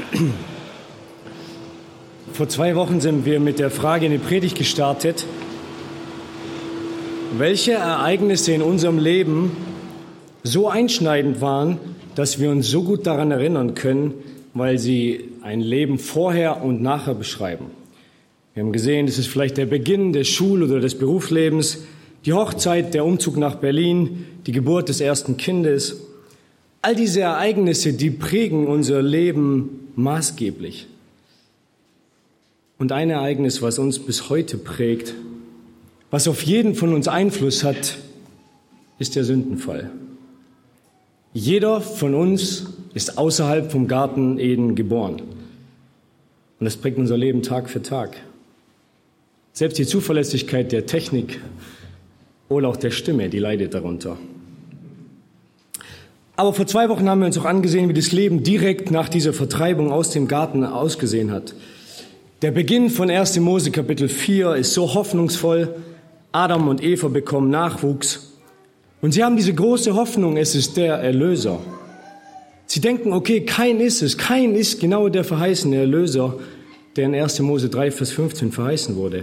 Vor 2 Wochen sind wir mit der Frage in die Predigt gestartet: Welche Ereignisse in unserem Leben so einschneidend waren, dass wir uns so gut daran erinnern können, weil sie ein Leben vorher und nachher beschreiben? Wir haben gesehen, es ist vielleicht der Beginn des Schul- oder des Berufslebens, die Hochzeit, der Umzug nach Berlin, die Geburt des ersten Kindes. All diese Ereignisse, die prägen unser Leben maßgeblich. Und ein Ereignis, was uns bis heute prägt, was auf jeden von uns Einfluss hat, ist der Sündenfall. Jeder von uns ist außerhalb vom Garten Eden geboren. Und das prägt unser Leben Tag für Tag. Selbst die Zuverlässigkeit der Technik oder auch der Stimme, die leidet darunter. Aber vor 2 Wochen haben wir uns auch angesehen, wie das Leben direkt nach dieser Vertreibung aus dem Garten ausgesehen hat. Der Beginn von 1. Mose Kapitel 4 ist so hoffnungsvoll. Adam und Eva bekommen Nachwuchs. Und sie haben diese große Hoffnung, es ist der Erlöser. Sie denken, okay, Kain ist es. Kain ist genau der verheißene Erlöser, der in 1. Mose 3, Vers 15 verheißen wurde.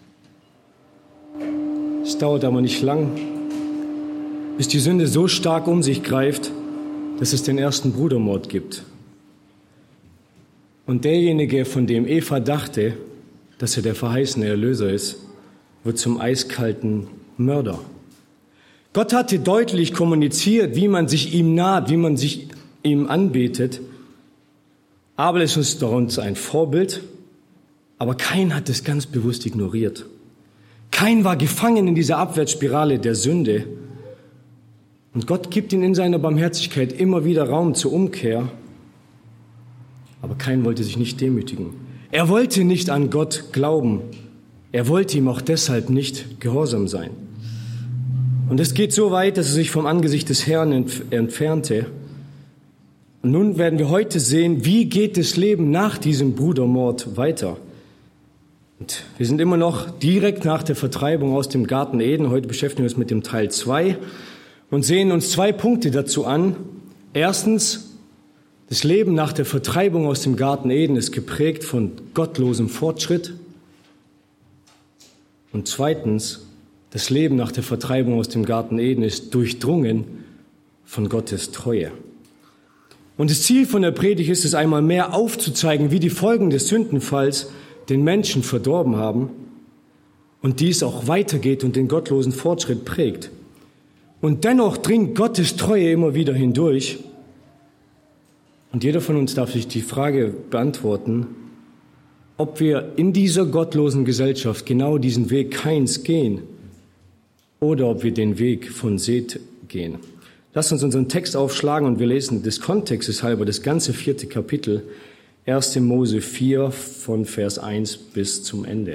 Es dauert aber nicht lang, bis die Sünde so stark um sich greift, dass es den ersten Brudermord gibt. Und derjenige, von dem Eva dachte, dass er der verheißene Erlöser ist, wird zum eiskalten Mörder. Gott hatte deutlich kommuniziert, wie man sich ihm naht, wie man sich ihm anbetet. Abel ist uns ein Vorbild, aber Kain hat es ganz bewusst ignoriert. Kain war gefangen in dieser Abwärtsspirale der Sünde. Und Gott gibt ihm in seiner Barmherzigkeit immer wieder Raum zur Umkehr. Aber Kain wollte sich nicht demütigen. Er wollte nicht an Gott glauben. Er wollte ihm auch deshalb nicht gehorsam sein. Und es geht so weit, dass er sich vom Angesicht des Herrn entfernte. Und nun werden wir heute sehen, wie geht das Leben nach diesem Brudermord weiter. Und wir sind immer noch direkt nach der Vertreibung aus dem Garten Eden. Heute beschäftigen wir uns mit dem Teil 2 und sehen uns 2 Punkte dazu an. Erstens, das Leben nach der Vertreibung aus dem Garten Eden ist geprägt von gottlosem Fortschritt. Und zweitens, das Leben nach der Vertreibung aus dem Garten Eden ist durchdrungen von Gottes Treue. Und das Ziel von der Predigt ist es, einmal mehr aufzuzeigen, wie die Folgen des Sündenfalls den Menschen verdorben haben und dies auch weitergeht und den gottlosen Fortschritt prägt. Und dennoch dringt Gottes Treue immer wieder hindurch. Und jeder von uns darf sich die Frage beantworten, ob wir in dieser gottlosen Gesellschaft genau diesen Weg Kains gehen oder ob wir den Weg von Seth gehen. Lasst uns unseren Text aufschlagen und wir lesen des Kontextes halber das ganze 4. Kapitel, 1. Mose 4 von Vers 1 bis zum Ende.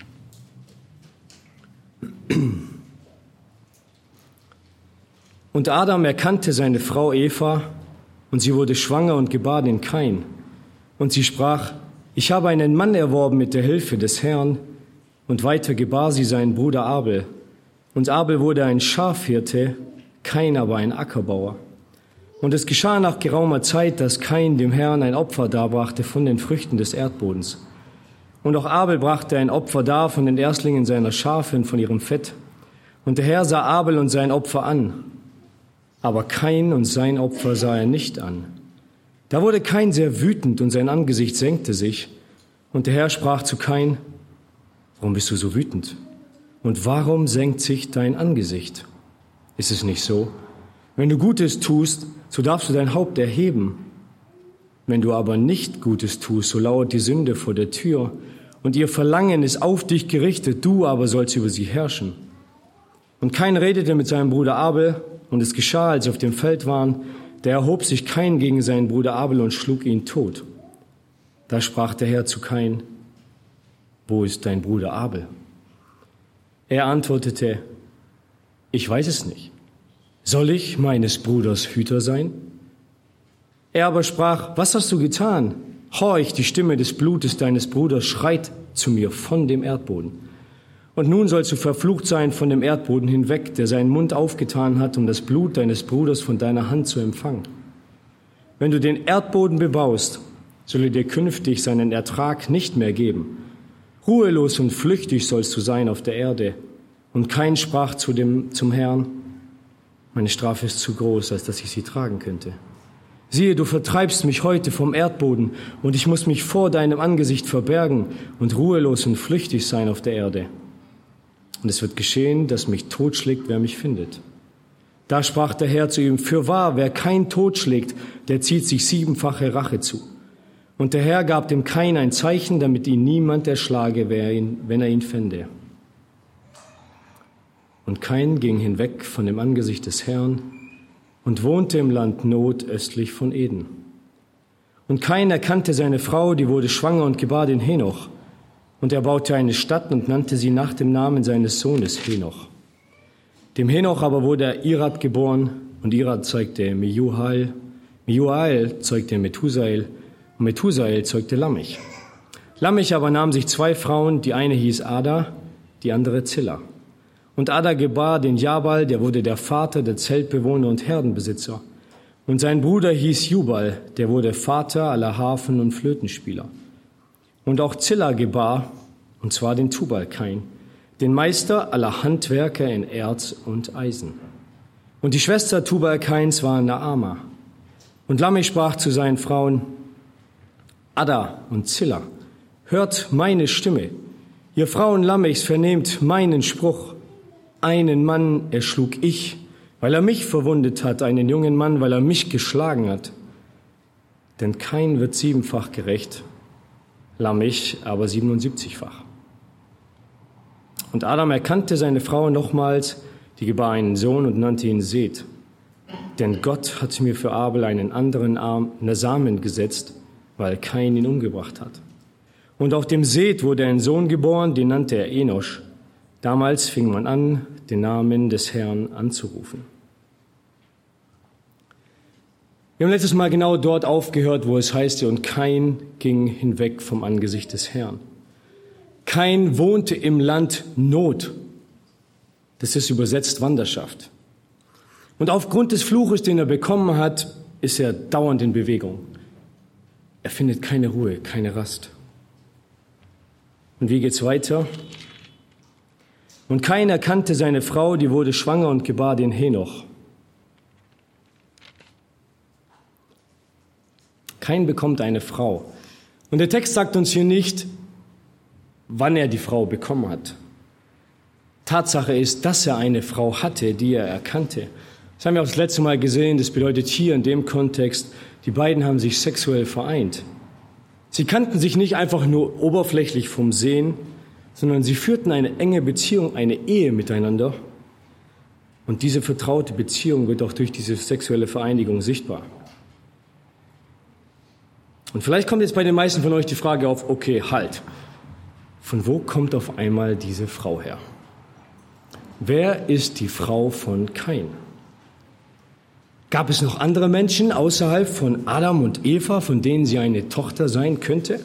Und Adam erkannte seine Frau Eva, und sie wurde schwanger und gebar den Kain. Und sie sprach: Ich habe einen Mann erworben mit der Hilfe des Herrn. Und weiter gebar sie seinen Bruder Abel. Und Abel wurde ein Schafhirte, Kain aber ein Ackerbauer. Und es geschah nach geraumer Zeit, dass Kain dem Herrn ein Opfer darbrachte von den Früchten des Erdbodens. Und auch Abel brachte ein Opfer dar von den Erstlingen seiner Schafe und von ihrem Fett. Und der Herr sah Abel und sein Opfer an. Aber Kain und sein Opfer sah er nicht an. Da wurde Kain sehr wütend und sein Angesicht senkte sich. Und der Herr sprach zu Kain: Warum bist du so wütend? Und warum senkt sich dein Angesicht? Ist es nicht so? Wenn du Gutes tust, so darfst du dein Haupt erheben. Wenn du aber nicht Gutes tust, so lauert die Sünde vor der Tür. Und ihr Verlangen ist auf dich gerichtet, du aber sollst über sie herrschen. Und Kain redete mit seinem Bruder Abel. Und es geschah, als sie auf dem Feld waren, da erhob sich Kain gegen seinen Bruder Abel und schlug ihn tot. Da sprach der Herr zu Kain: Wo ist dein Bruder Abel? Er antwortete: Ich weiß es nicht. Soll ich meines Bruders Hüter sein? Er aber sprach: Was hast du getan? Horch, die Stimme des Blutes deines Bruders schreit zu mir von dem Erdboden. Und nun sollst du verflucht sein von dem Erdboden hinweg, der seinen Mund aufgetan hat, um das Blut deines Bruders von deiner Hand zu empfangen. Wenn du den Erdboden bebaust, soll er dir künftig seinen Ertrag nicht mehr geben. Ruhelos und flüchtig sollst du sein auf der Erde. Und Kain sprach zum Herrn: Meine Strafe ist zu groß, als dass ich sie tragen könnte. Siehe, du vertreibst mich heute vom Erdboden, und ich muss mich vor deinem Angesicht verbergen und ruhelos und flüchtig sein auf der Erde. Und es wird geschehen, dass mich totschlägt, wer mich findet. Da sprach der Herr zu ihm: Fürwahr, wer Kain totschlägt, der zieht sich 7-fache Rache zu. Und der Herr gab dem Kain ein Zeichen, damit ihn niemand erschlage, wenn er ihn fände. Und Kain ging hinweg von dem Angesicht des Herrn und wohnte im Land Nod östlich von Eden. Und Kain erkannte seine Frau, die wurde schwanger und gebar den Henoch. Und er baute eine Stadt und nannte sie nach dem Namen seines Sohnes Henoch. Dem Henoch aber wurde Irad geboren, und Irad zeugte Mehujael. Mehujael zeugte Methusael, und Methusael zeugte Lamech. Lamech aber nahm sich 2 Frauen, die eine hieß Ada, die andere Zilla. Und Ada gebar den Jabal, der wurde der Vater der Zeltbewohner und Herdenbesitzer. Und sein Bruder hieß Jubal, der wurde Vater aller Harfen- und Flötenspieler. Und auch Zilla gebar, und zwar den Tubal-Kain, den Meister aller Handwerker in Erz und Eisen. Und die Schwester Tubal-Kains war Naama. Und Lamech sprach zu seinen Frauen: Ada und Zilla, hört meine Stimme. Ihr Frauen Lamechs, vernehmt meinen Spruch. Einen Mann erschlug ich, weil er mich verwundet hat, einen jungen Mann, weil er mich geschlagen hat. Denn Kain wird 7-fach gerecht, Lamech aber 77-fach. Und Adam erkannte seine Frau nochmals, die gebar einen Sohn und nannte ihn Seth. Denn Gott hat mir für Abel einen anderen Samen gesetzt, weil Kain ihn umgebracht hat. Und auch dem Seth wurde ein Sohn geboren, den nannte er Enosch. Damals fing man an, den Namen des Herrn anzurufen. Wir haben letztes Mal genau dort aufgehört, wo es heißt, und Kain ging hinweg vom Angesicht des Herrn. Kain wohnte im Land Nod. Das ist übersetzt Wanderschaft. Und aufgrund des Fluches, den er bekommen hat, ist er dauernd in Bewegung. Er findet keine Ruhe, keine Rast. Und wie geht's weiter? Und Kain erkannte seine Frau, die wurde schwanger und gebar den Henoch. Kain bekommt eine Frau. Und der Text sagt uns hier nicht, wann er die Frau bekommen hat. Tatsache ist, dass er eine Frau hatte, die er erkannte. Das haben wir auch das letzte Mal gesehen. Das bedeutet hier in dem Kontext, die beiden haben sich sexuell vereint. Sie kannten sich nicht einfach nur oberflächlich vom Sehen, sondern sie führten eine enge Beziehung, eine Ehe miteinander. Und diese vertraute Beziehung wird auch durch diese sexuelle Vereinigung sichtbar. Und vielleicht kommt jetzt bei den meisten von euch die Frage auf, okay, halt, von wo kommt auf einmal diese Frau her? Wer ist die Frau von Kain? Gab es noch andere Menschen außerhalb von Adam und Eva, von denen sie eine Tochter sein könnte?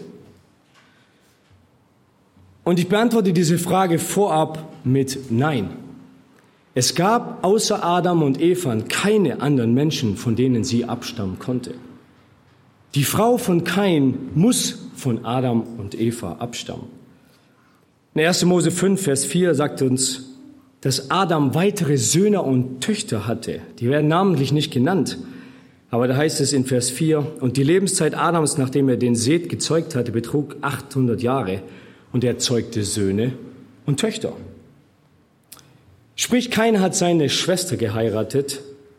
Und ich beantworte diese Frage vorab mit Nein. Es gab außer Adam und Eva keine anderen Menschen, von denen sie abstammen konnte. Die Frau von Kain muss von Adam und Eva abstammen. In 1. Mose 5, Vers 4 sagt uns, dass Adam weitere Söhne und Töchter hatte. Die werden namentlich nicht genannt. Aber da heißt es in Vers 4, und die Lebenszeit Adams, nachdem er den Seth gezeugt hatte, betrug 800 Jahre. Und er zeugte Söhne und Töchter. Sprich, Kain hat seine Schwester geheiratet.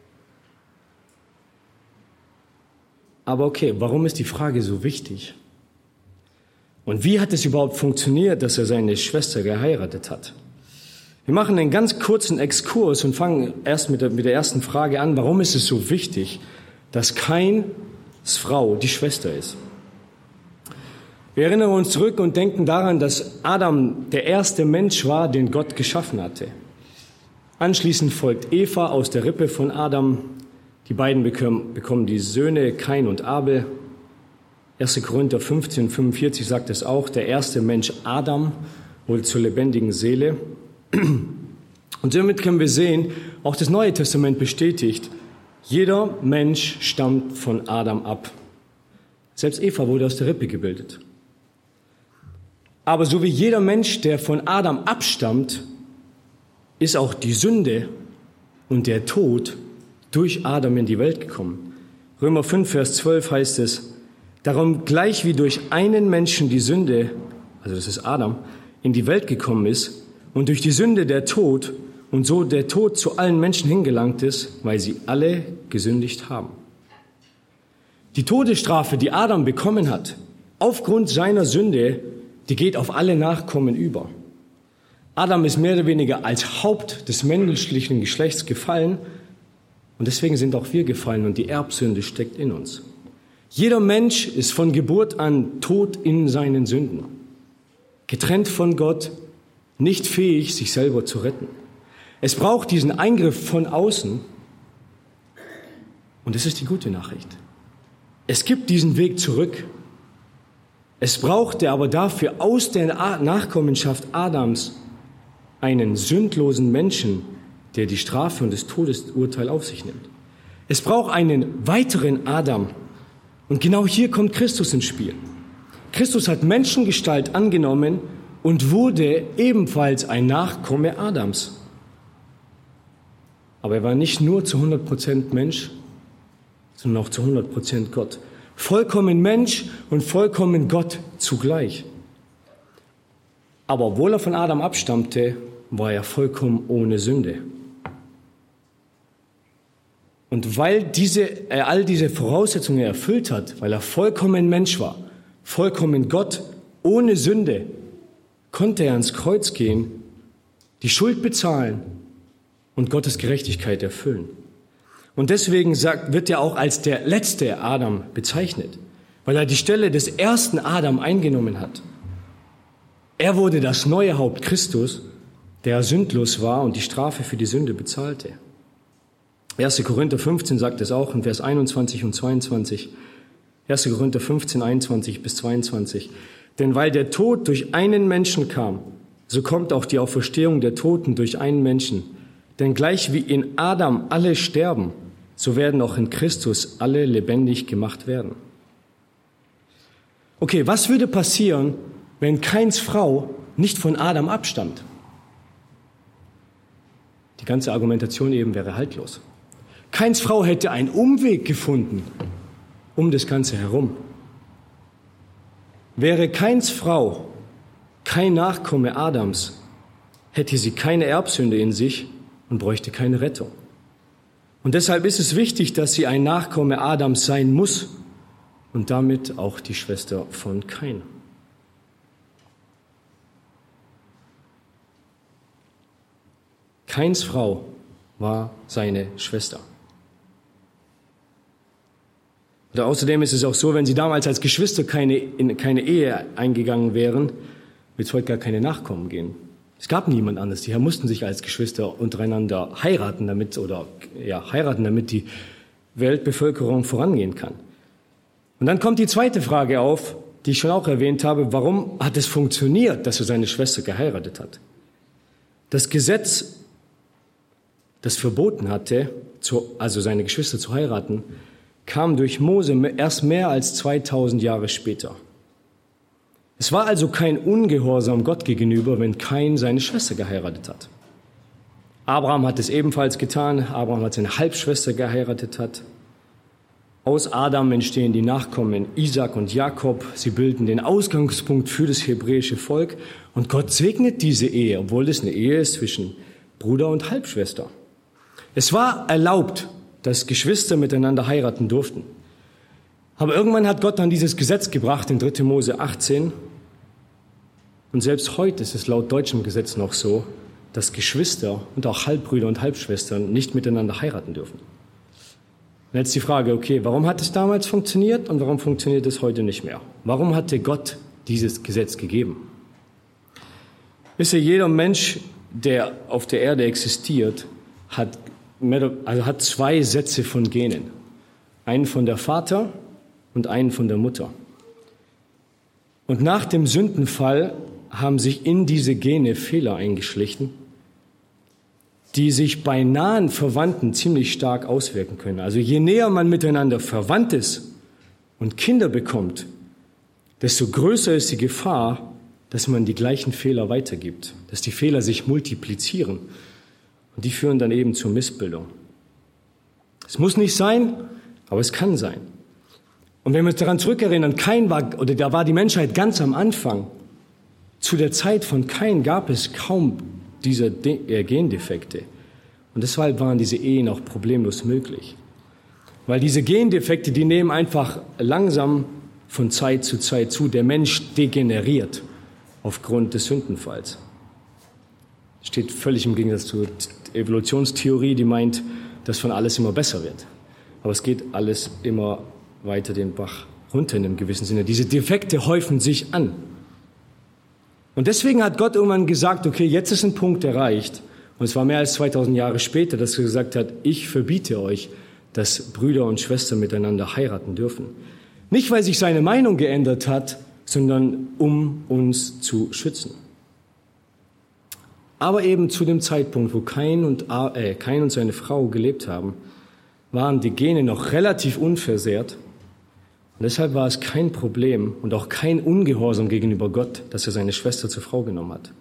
Aber okay, warum ist die Frage so wichtig? Und wie hat es überhaupt funktioniert, dass er seine Schwester geheiratet hat? Wir machen einen ganz kurzen Exkurs und fangen erst mit der ersten Frage an. Warum ist es so wichtig, dass Kains Frau die Schwester ist? Wir erinnern uns zurück und denken daran, dass Adam der erste Mensch war, den Gott geschaffen hatte. Anschließend folgt Eva aus der Rippe von Adam. Die beiden bekommen die Söhne Kain und Abel. 1. Korinther 15, 45 sagt es auch, der erste Mensch Adam wurde zur lebendigen Seele. Und damit können wir sehen, auch das Neue Testament bestätigt, jeder Mensch stammt von Adam ab. Selbst Eva wurde aus der Rippe gebildet. Aber so wie jeder Mensch, der von Adam abstammt, ist auch die Sünde und der Tod durch Adam in die Welt gekommen. Römer 5, Vers 12 heißt es, darum gleich wie durch einen Menschen die Sünde, also das ist Adam, in die Welt gekommen ist und durch die Sünde der Tod und so der Tod zu allen Menschen hingelangt ist, weil sie alle gesündigt haben. Die Todesstrafe, die Adam bekommen hat, aufgrund seiner Sünde, die geht auf alle Nachkommen über. Adam ist mehr oder weniger als Haupt des menschlichen Geschlechts gefallen und deswegen sind auch wir gefallen und die Erbsünde steckt in uns. Jeder Mensch ist von Geburt an tot in seinen Sünden, getrennt von Gott, nicht fähig, sich selber zu retten. Es braucht diesen Eingriff von außen und das ist die gute Nachricht. Es gibt diesen Weg zurück. Es brauchte aber dafür aus der Nachkommenschaft Adams einen sündlosen Menschen, der die Strafe und das Todesurteil auf sich nimmt. Es braucht einen weiteren Adam. Und genau hier kommt Christus ins Spiel. Christus hat Menschengestalt angenommen und wurde ebenfalls ein Nachkomme Adams. Aber er war nicht nur zu 100% Mensch, sondern auch zu 100% Gott. Vollkommen Mensch und vollkommen Gott zugleich. Aber obwohl er von Adam abstammte, war er vollkommen ohne Sünde. Und weil er all diese Voraussetzungen erfüllt hat, weil er vollkommen Mensch war, vollkommen Gott, ohne Sünde, konnte er ans Kreuz gehen, die Schuld bezahlen und Gottes Gerechtigkeit erfüllen. Und deswegen wird er auch als der letzte Adam bezeichnet, weil er die Stelle des ersten Adam eingenommen hat. Er wurde das neue Haupt Christus, der sündlos war und die Strafe für die Sünde bezahlte. 1. Korinther 15 sagt es auch in Vers 21 und 22. 1. Korinther 15, 21 bis 22. Denn weil der Tod durch einen Menschen kam, so kommt auch die Auferstehung der Toten durch einen Menschen. Denn gleich wie in Adam alle sterben, so werden auch in Christus alle lebendig gemacht werden. Okay, was würde passieren, wenn Kains Frau nicht von Adam abstammt? Die ganze Argumentation eben wäre haltlos. Kains Frau hätte einen Umweg gefunden um das Ganze herum. Wäre Kains Frau kein Nachkomme Adams, hätte sie keine Erbsünde in sich und bräuchte keine Rettung. Und deshalb ist es wichtig, dass sie ein Nachkomme Adams sein muss und damit auch die Schwester von Kain. Kains Frau war seine Schwester. Und außerdem ist es auch so, wenn sie damals als Geschwister keine Ehe eingegangen wären, wird es heute gar keine Nachkommen geben. Es gab niemand anderes. Die mussten sich als Geschwister untereinander heiraten, damit die Weltbevölkerung vorangehen kann. Und dann kommt die zweite Frage auf, die ich schon auch erwähnt habe. Warum hat es funktioniert, dass er seine Schwester geheiratet hat? Das Gesetz, das verboten hatte, also seine Geschwister zu heiraten, kam durch Mose erst mehr als 2000 Jahre später. Es war also kein Ungehorsam Gott gegenüber, wenn Kain seine Schwester geheiratet hat. Abraham hat es ebenfalls getan. Abraham hat seine Halbschwester geheiratet hat. Aus Adam entstehen die Nachkommen Isaac und Jakob. Sie bilden den Ausgangspunkt für das hebräische Volk. Und Gott segnet diese Ehe, obwohl es eine Ehe ist zwischen Bruder und Halbschwester. Es war erlaubt, dass Geschwister miteinander heiraten durften. Aber irgendwann hat Gott dann dieses Gesetz gebracht in 3. Mose 18. Und selbst heute ist es laut deutschem Gesetz noch so, dass Geschwister und auch Halbbrüder und Halbschwestern nicht miteinander heiraten dürfen. Und jetzt die Frage, okay, warum hat es damals funktioniert und warum funktioniert es heute nicht mehr? Warum hatte Gott dieses Gesetz gegeben? Wisst ihr, jeder Mensch, der auf der Erde existiert, hat zwei Sätze von Genen. Einen von der Vater und einen von der Mutter. Und nach dem Sündenfall haben sich in diese Gene Fehler eingeschlichen, die sich bei nahen Verwandten ziemlich stark auswirken können. Also je näher man miteinander verwandt ist und Kinder bekommt, desto größer ist die Gefahr, dass man die gleichen Fehler weitergibt, dass die Fehler sich multiplizieren und die führen dann eben zur Missbildung. Es muss nicht sein, aber es kann sein. Und wenn wir uns daran zurückerinnern, da war die Menschheit ganz am Anfang. Zu der Zeit von Kain gab es kaum diese Gendefekte. Und deshalb waren diese Ehen auch problemlos möglich. Weil diese Gendefekte, die nehmen einfach langsam von Zeit zu Zeit zu. Der Mensch degeneriert aufgrund des Sündenfalls. Steht völlig im Gegensatz zur Evolutionstheorie, die meint, dass von alles immer besser wird. Aber es geht alles immer weiter den Bach runter in einem gewissen Sinne. Diese Defekte häufen sich an. Und deswegen hat Gott irgendwann gesagt, okay, jetzt ist ein Punkt erreicht. Und es war mehr als 2000 Jahre später, dass er gesagt hat, ich verbiete euch, dass Brüder und Schwestern miteinander heiraten dürfen. Nicht, weil sich seine Meinung geändert hat, sondern um uns zu schützen. Aber eben zu dem Zeitpunkt, wo Kain und seine Frau gelebt haben, waren die Gene noch relativ unversehrt. Und deshalb war es kein Problem und auch kein Ungehorsam gegenüber Gott, dass er seine Schwester zur Frau genommen hat.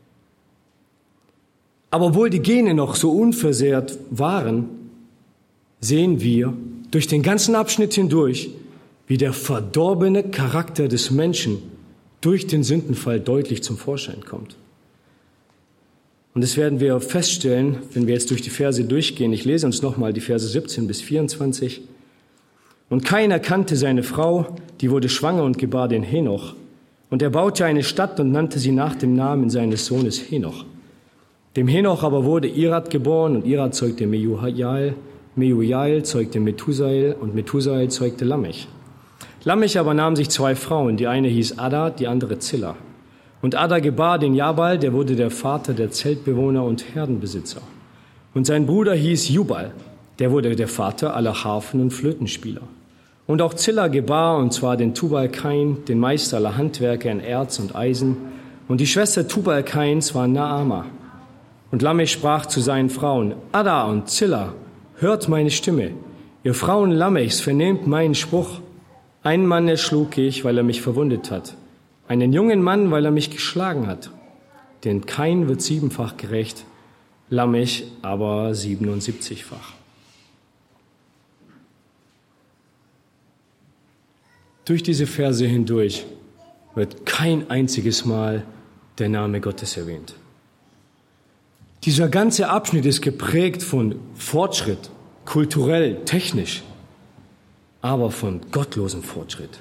Aber obwohl die Gene noch so unversehrt waren, sehen wir durch den ganzen Abschnitt hindurch, wie der verdorbene Charakter des Menschen durch den Sündenfall deutlich zum Vorschein kommt. Und das werden wir feststellen, wenn wir jetzt durch die Verse durchgehen. Ich lese uns nochmal die Verse 17 bis 24. Und Kain erkannte seine Frau, die wurde schwanger und gebar den Henoch. Und er baute eine Stadt und nannte sie nach dem Namen seines Sohnes Henoch. Dem Henoch aber wurde Irad geboren und Irad zeugte Mehujael, Mehujael zeugte Methusael und Methusael zeugte Lamech. Lamech aber nahm sich 2 Frauen, die eine hieß Ada, die andere Zilla. Und Ada gebar den Jabal, der wurde der Vater der Zeltbewohner und Herdenbesitzer. Und sein Bruder hieß Jubal, der wurde der Vater aller Harfen- und Flötenspieler. Und auch Zilla gebar, und zwar den Tubal-Kain, den Meister aller Handwerker in Erz und Eisen. Und die Schwester Tubal-Kains war Naama. Und Lamech sprach zu seinen Frauen, Ada und Zilla, hört meine Stimme. Ihr Frauen Lamechs, vernehmt meinen Spruch. Einen Mann erschlug ich, weil er mich verwundet hat. Einen jungen Mann, weil er mich geschlagen hat. Denn Kain wird 7-fach gerecht, Lamech aber 77-fach. Durch diese Verse hindurch wird kein einziges Mal der Name Gottes erwähnt. Dieser ganze Abschnitt ist geprägt von Fortschritt, kulturell, technisch, aber von gottlosem Fortschritt.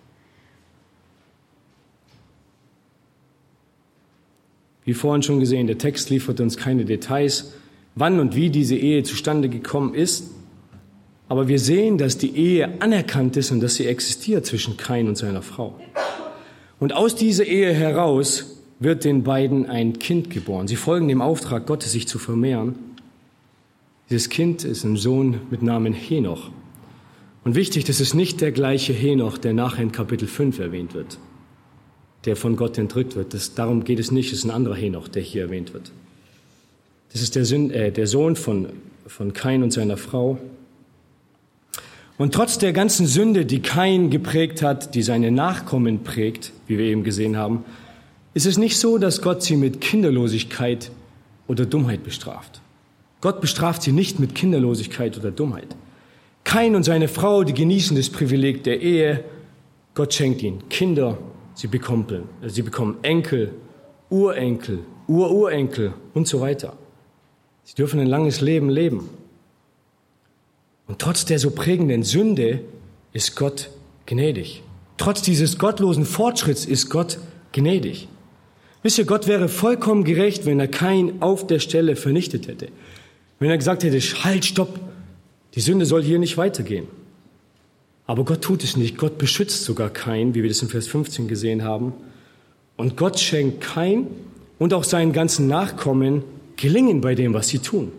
Wie vorhin schon gesehen, der Text liefert uns keine Details, wann und wie diese Ehe zustande gekommen ist. Aber wir sehen, dass die Ehe anerkannt ist und dass sie existiert zwischen Kain und seiner Frau. Und aus dieser Ehe heraus wird den beiden ein Kind geboren. Sie folgen dem Auftrag Gottes, sich zu vermehren. Dieses Kind ist ein Sohn mit Namen Henoch. Und wichtig, das ist nicht der gleiche Henoch, der nachher in Kapitel 5 erwähnt wird, der von Gott entrückt wird. Darum geht es nicht, es ist ein anderer Henoch, der hier erwähnt wird. Das ist der Sohn von Kain und seiner Frau. Und trotz der ganzen Sünde, die Kain geprägt hat, die seine Nachkommen prägt, wie wir eben gesehen haben, ist es nicht so, dass Gott sie mit Kinderlosigkeit oder Dummheit bestraft. Gott bestraft sie nicht mit Kinderlosigkeit oder Dummheit. Kain und seine Frau, die genießen das Privileg der Ehe. Gott schenkt ihnen Kinder, sie bekommen Enkel, Urenkel, Ururenkel und so weiter. Sie dürfen ein langes Leben leben. Und trotz der so prägenden Sünde ist Gott gnädig. Trotz dieses gottlosen Fortschritts ist Gott gnädig. Wisst ihr, Gott wäre vollkommen gerecht, wenn er Kain auf der Stelle vernichtet hätte. Wenn er gesagt hätte, halt, stopp, die Sünde soll hier nicht weitergehen. Aber Gott tut es nicht. Gott beschützt sogar Kain, wie wir das in Vers 15 gesehen haben. Und Gott schenkt Kain und auch seinen ganzen Nachkommen Gelingen bei dem, was sie tun.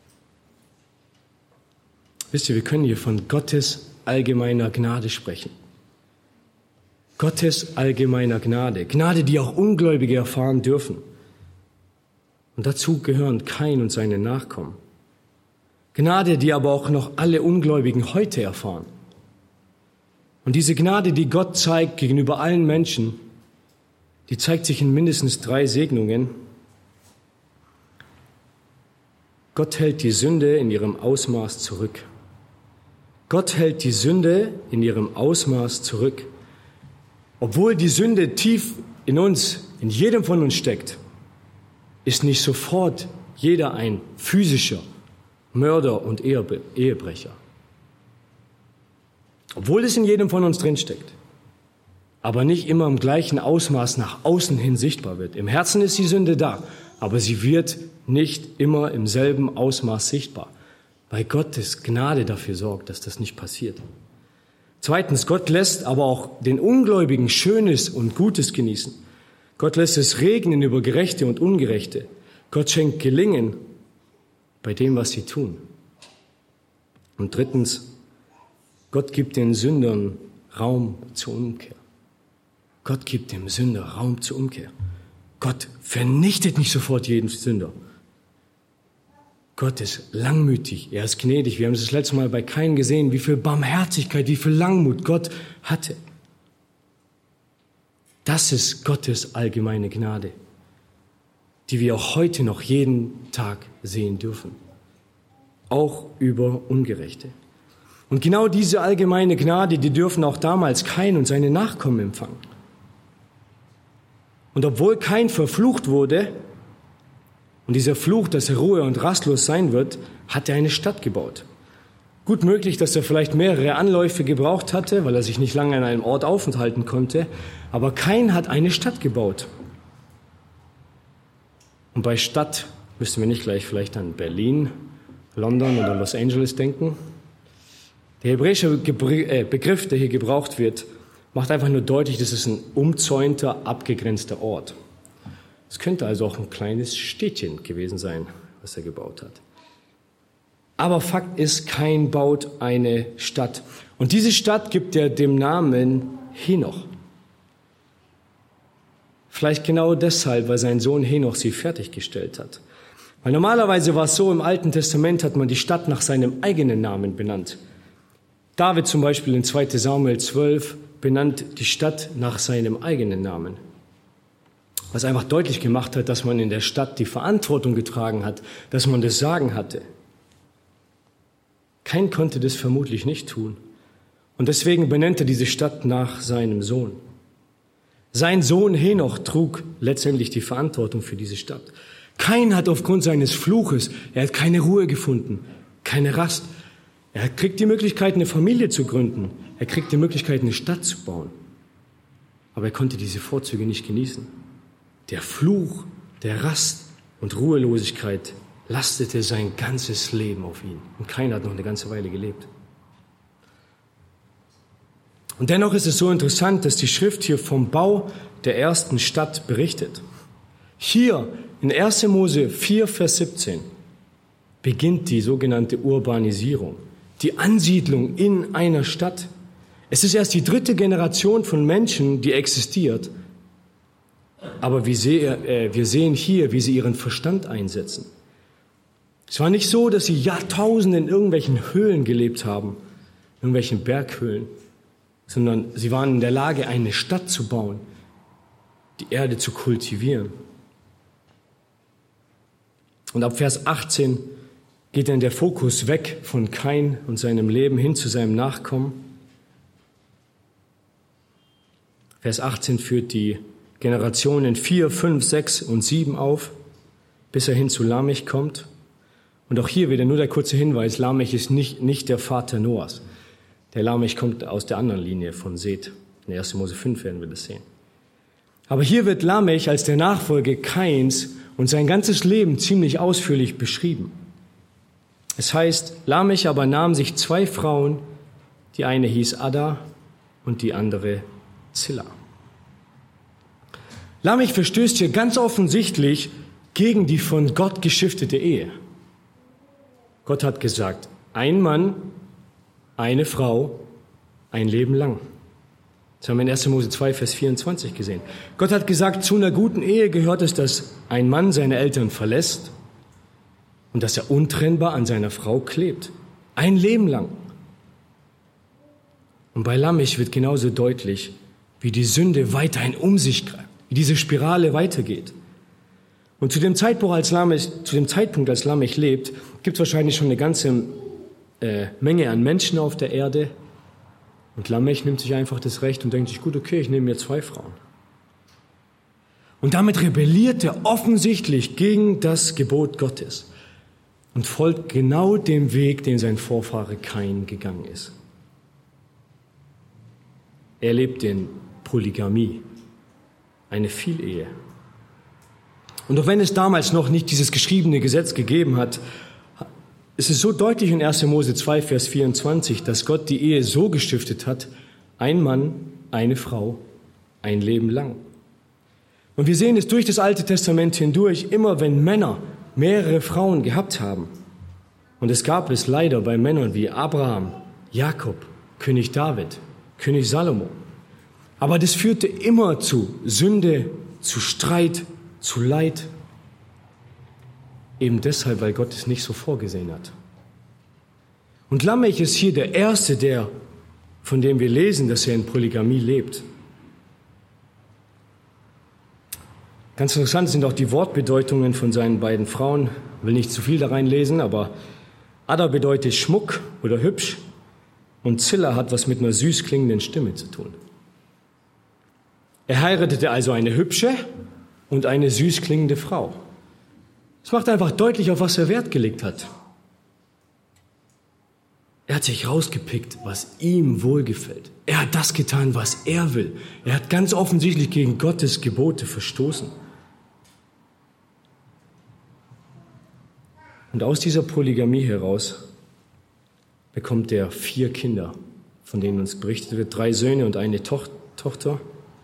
Wisst ihr, wir können hier von Gottes allgemeiner Gnade sprechen. Gottes allgemeiner Gnade. Gnade, die auch Ungläubige erfahren dürfen. Und dazu gehören Kain und seine Nachkommen. Gnade, die aber auch noch alle Ungläubigen heute erfahren. Und diese Gnade, die Gott zeigt gegenüber allen Menschen, die zeigt sich in mindestens 3 Segnungen. Gott hält die Sünde in ihrem Ausmaß zurück. Gott hält die Sünde in ihrem Ausmaß zurück. Obwohl die Sünde tief in uns, in jedem von uns steckt, ist nicht sofort jeder ein physischer Mörder und Ehebrecher. Obwohl es in jedem von uns drinsteckt, aber nicht immer im gleichen Ausmaß nach außen hin sichtbar wird. Im Herzen ist die Sünde da, aber sie wird nicht immer im selben Ausmaß sichtbar, weil Gottes Gnade dafür sorgt, dass das nicht passiert. Zweitens, Gott lässt aber auch den Ungläubigen Schönes und Gutes genießen. Gott lässt es regnen über Gerechte und Ungerechte. Gott schenkt Gelingen bei dem, was sie tun. Und drittens, Gott gibt den Sündern Raum zur Umkehr. Gott gibt dem Sünder Raum zur Umkehr. Gott vernichtet nicht sofort jeden Sünder. Gott ist langmütig, er ist gnädig. Wir haben das letzte Mal bei Kain gesehen, wie viel Barmherzigkeit, wie viel Langmut Gott hatte. Das ist Gottes allgemeine Gnade, die wir auch heute noch jeden Tag sehen dürfen. Auch über Ungerechte. Und genau diese allgemeine Gnade, die dürfen auch damals Kain und seine Nachkommen empfangen. Und obwohl Kain verflucht wurde, und dieser Fluch, dass er Ruhe und rastlos sein wird, hat er eine Stadt gebaut. Gut möglich, dass er vielleicht mehrere Anläufe gebraucht hatte, weil er sich nicht lange an einem Ort aufhalten konnte. Aber Kain hat eine Stadt gebaut. Und bei Stadt müssen wir nicht gleich vielleicht an Berlin, London oder Los Angeles denken. Der hebräische Begriff, der hier gebraucht wird, macht einfach nur deutlich, das ist ein umzäunter, abgegrenzter Ort. Es könnte also auch ein kleines Städtchen gewesen sein, was er gebaut hat. Aber Fakt ist, Kain baut eine Stadt. Und diese Stadt gibt er dem Namen Henoch. Vielleicht genau deshalb, weil sein Sohn Henoch sie fertiggestellt hat. Weil normalerweise war es so, im Alten Testament hat man die Stadt nach seinem eigenen Namen benannt. David zum Beispiel in 2. Samuel 12 benannt die Stadt nach seinem eigenen Namen. Was einfach deutlich gemacht hat, dass man in der Stadt die Verantwortung getragen hat, dass man das Sagen hatte. Kain konnte das vermutlich nicht tun. Und deswegen benennt er diese Stadt nach seinem Sohn. Sein Sohn Henoch trug letztendlich die Verantwortung für diese Stadt. Kain hat aufgrund seines Fluches, er hat keine Ruhe gefunden, keine Rast. Er kriegt die Möglichkeit, eine Familie zu gründen. Er kriegt die Möglichkeit, eine Stadt zu bauen. Aber er konnte diese Vorzüge nicht genießen. Der Fluch der Rast und Ruhelosigkeit lastete sein ganzes Leben auf ihn. Und Kain hat noch eine ganze Weile gelebt. Und dennoch ist es so interessant, dass die Schrift hier vom Bau der ersten Stadt berichtet. Hier in 1. Mose 4, Vers 17 beginnt die sogenannte Urbanisierung, die Ansiedlung in einer Stadt. Es ist erst die 3. Generation von Menschen, die existiert. Aber wir sehen hier, wie sie ihren Verstand einsetzen. Es war nicht so, dass sie Jahrtausende in irgendwelchen Höhlen gelebt haben, irgendwelchen Berghöhlen, sondern sie waren in der Lage, eine Stadt zu bauen, die Erde zu kultivieren. Und ab Vers 18 geht dann der Fokus weg von Kain und seinem Leben hin zu seinem Nachkommen. Vers 18 führt die Generationen 4, 5, 6 und 7 auf, bis er hin zu Lamech kommt. Und auch hier wieder nur der kurze Hinweis, Lamech ist nicht der Vater Noahs. Der Lamech kommt aus der anderen Linie von Seth. In 1. Mose 5 werden wir das sehen. Aber hier wird Lamech als der Nachfolger Kains und sein ganzes Leben ziemlich ausführlich beschrieben. Es heißt, Lamech aber nahm sich 2 Frauen, die eine hieß Ada und die andere Zilla. Lamech verstößt hier ganz offensichtlich gegen die von Gott gestiftete Ehe. Gott hat gesagt, ein Mann, eine Frau, ein Leben lang. Das haben wir in 1. Mose 2, Vers 24 gesehen. Gott hat gesagt, zu einer guten Ehe gehört es, dass ein Mann seine Eltern verlässt und dass er untrennbar an seiner Frau klebt. Ein Leben lang. Und bei Lamech wird genauso deutlich, wie die Sünde weiterhin um sich greift, wie diese Spirale weitergeht. Und zu dem Zeitpunkt, als Lamech lebt, gibt es wahrscheinlich schon eine ganze Menge an Menschen auf der Erde. Und Lamech nimmt sich einfach das Recht und denkt sich, gut, okay, ich nehme mir 2 Frauen. Und damit rebelliert er offensichtlich gegen das Gebot Gottes und folgt genau dem Weg, den sein Vorfahre Kain gegangen ist. Er lebt in Polygamie, eine Vielehe. Und auch wenn es damals noch nicht dieses geschriebene Gesetz gegeben hat, ist es so deutlich in 1. Mose 2, Vers 24, dass Gott die Ehe so gestiftet hat, ein Mann, eine Frau, ein Leben lang. Und wir sehen es durch das Alte Testament hindurch, immer wenn Männer mehrere Frauen gehabt haben. Und es gab es leider bei Männern wie Abraham, Jakob, König David, König Salomo. Aber das führte immer zu Sünde, zu Streit, zu Leid. Eben deshalb, weil Gott es nicht so vorgesehen hat. Und Lamech ist hier der Erste, von dem wir lesen, dass er in Polygamie lebt. Ganz interessant sind auch die Wortbedeutungen von seinen beiden Frauen. Ich will nicht zu viel da reinlesen, aber Ada bedeutet Schmuck oder hübsch und Zilla hat was mit einer süß klingenden Stimme zu tun. Er heiratete also eine hübsche und eine süß klingende Frau. Das macht einfach deutlich, auf was er Wert gelegt hat. Er hat sich rausgepickt, was ihm wohlgefällt. Er hat das getan, was er will. Er hat ganz offensichtlich gegen Gottes Gebote verstoßen. Und aus dieser Polygamie heraus bekommt er 4 Kinder, von denen uns berichtet wird, 3 Söhne und eine Tochter.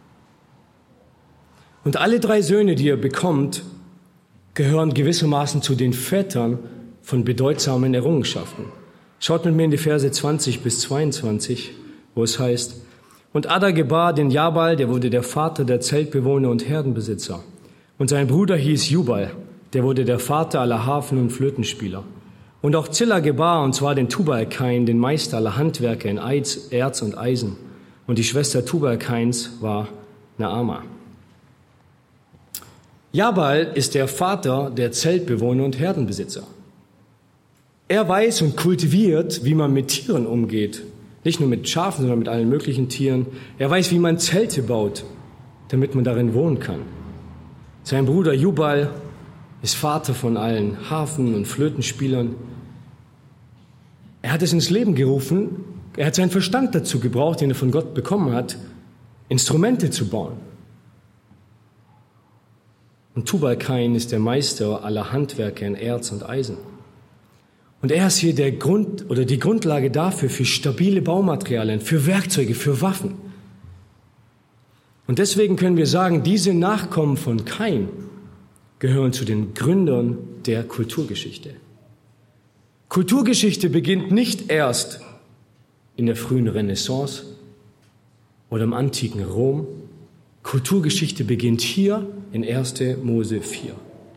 Und alle 3 Söhne, die er bekommt, gehören gewissermaßen zu den Vätern von bedeutsamen Errungenschaften. Schaut mit mir in die Verse 20 bis 22, wo es heißt, und Ada gebar den Jabal, der wurde der Vater der Zeltbewohner und Herdenbesitzer. Und sein Bruder hieß Jubal, der wurde der Vater aller Harfen- und Flötenspieler. Und auch Zilla gebar, und zwar den Tubal-Kain, den Meister aller Handwerker in Erz und Eisen. Und die Schwester Tubal-Kains war Naama. Jabal ist der Vater der Zeltbewohner und Herdenbesitzer. Er weiß und kultiviert, wie man mit Tieren umgeht. Nicht nur mit Schafen, sondern mit allen möglichen Tieren. Er weiß, wie man Zelte baut, damit man darin wohnen kann. Sein Bruder Jubal ist Vater von allen Harfen- und Flötenspielern. Er hat es ins Leben gerufen. Er hat seinen Verstand dazu gebraucht, den er von Gott bekommen hat, Instrumente zu bauen. Und Tubal-Kain ist der Meister aller Handwerker in Erz und Eisen. Und er ist hier die Grundlage dafür, für stabile Baumaterialien, für Werkzeuge, für Waffen. Und deswegen können wir sagen, diese Nachkommen von Kain gehören zu den Gründern der Kulturgeschichte. Kulturgeschichte beginnt nicht erst in der frühen Renaissance oder im antiken Rom. Kulturgeschichte beginnt hier in 1. Mose 4.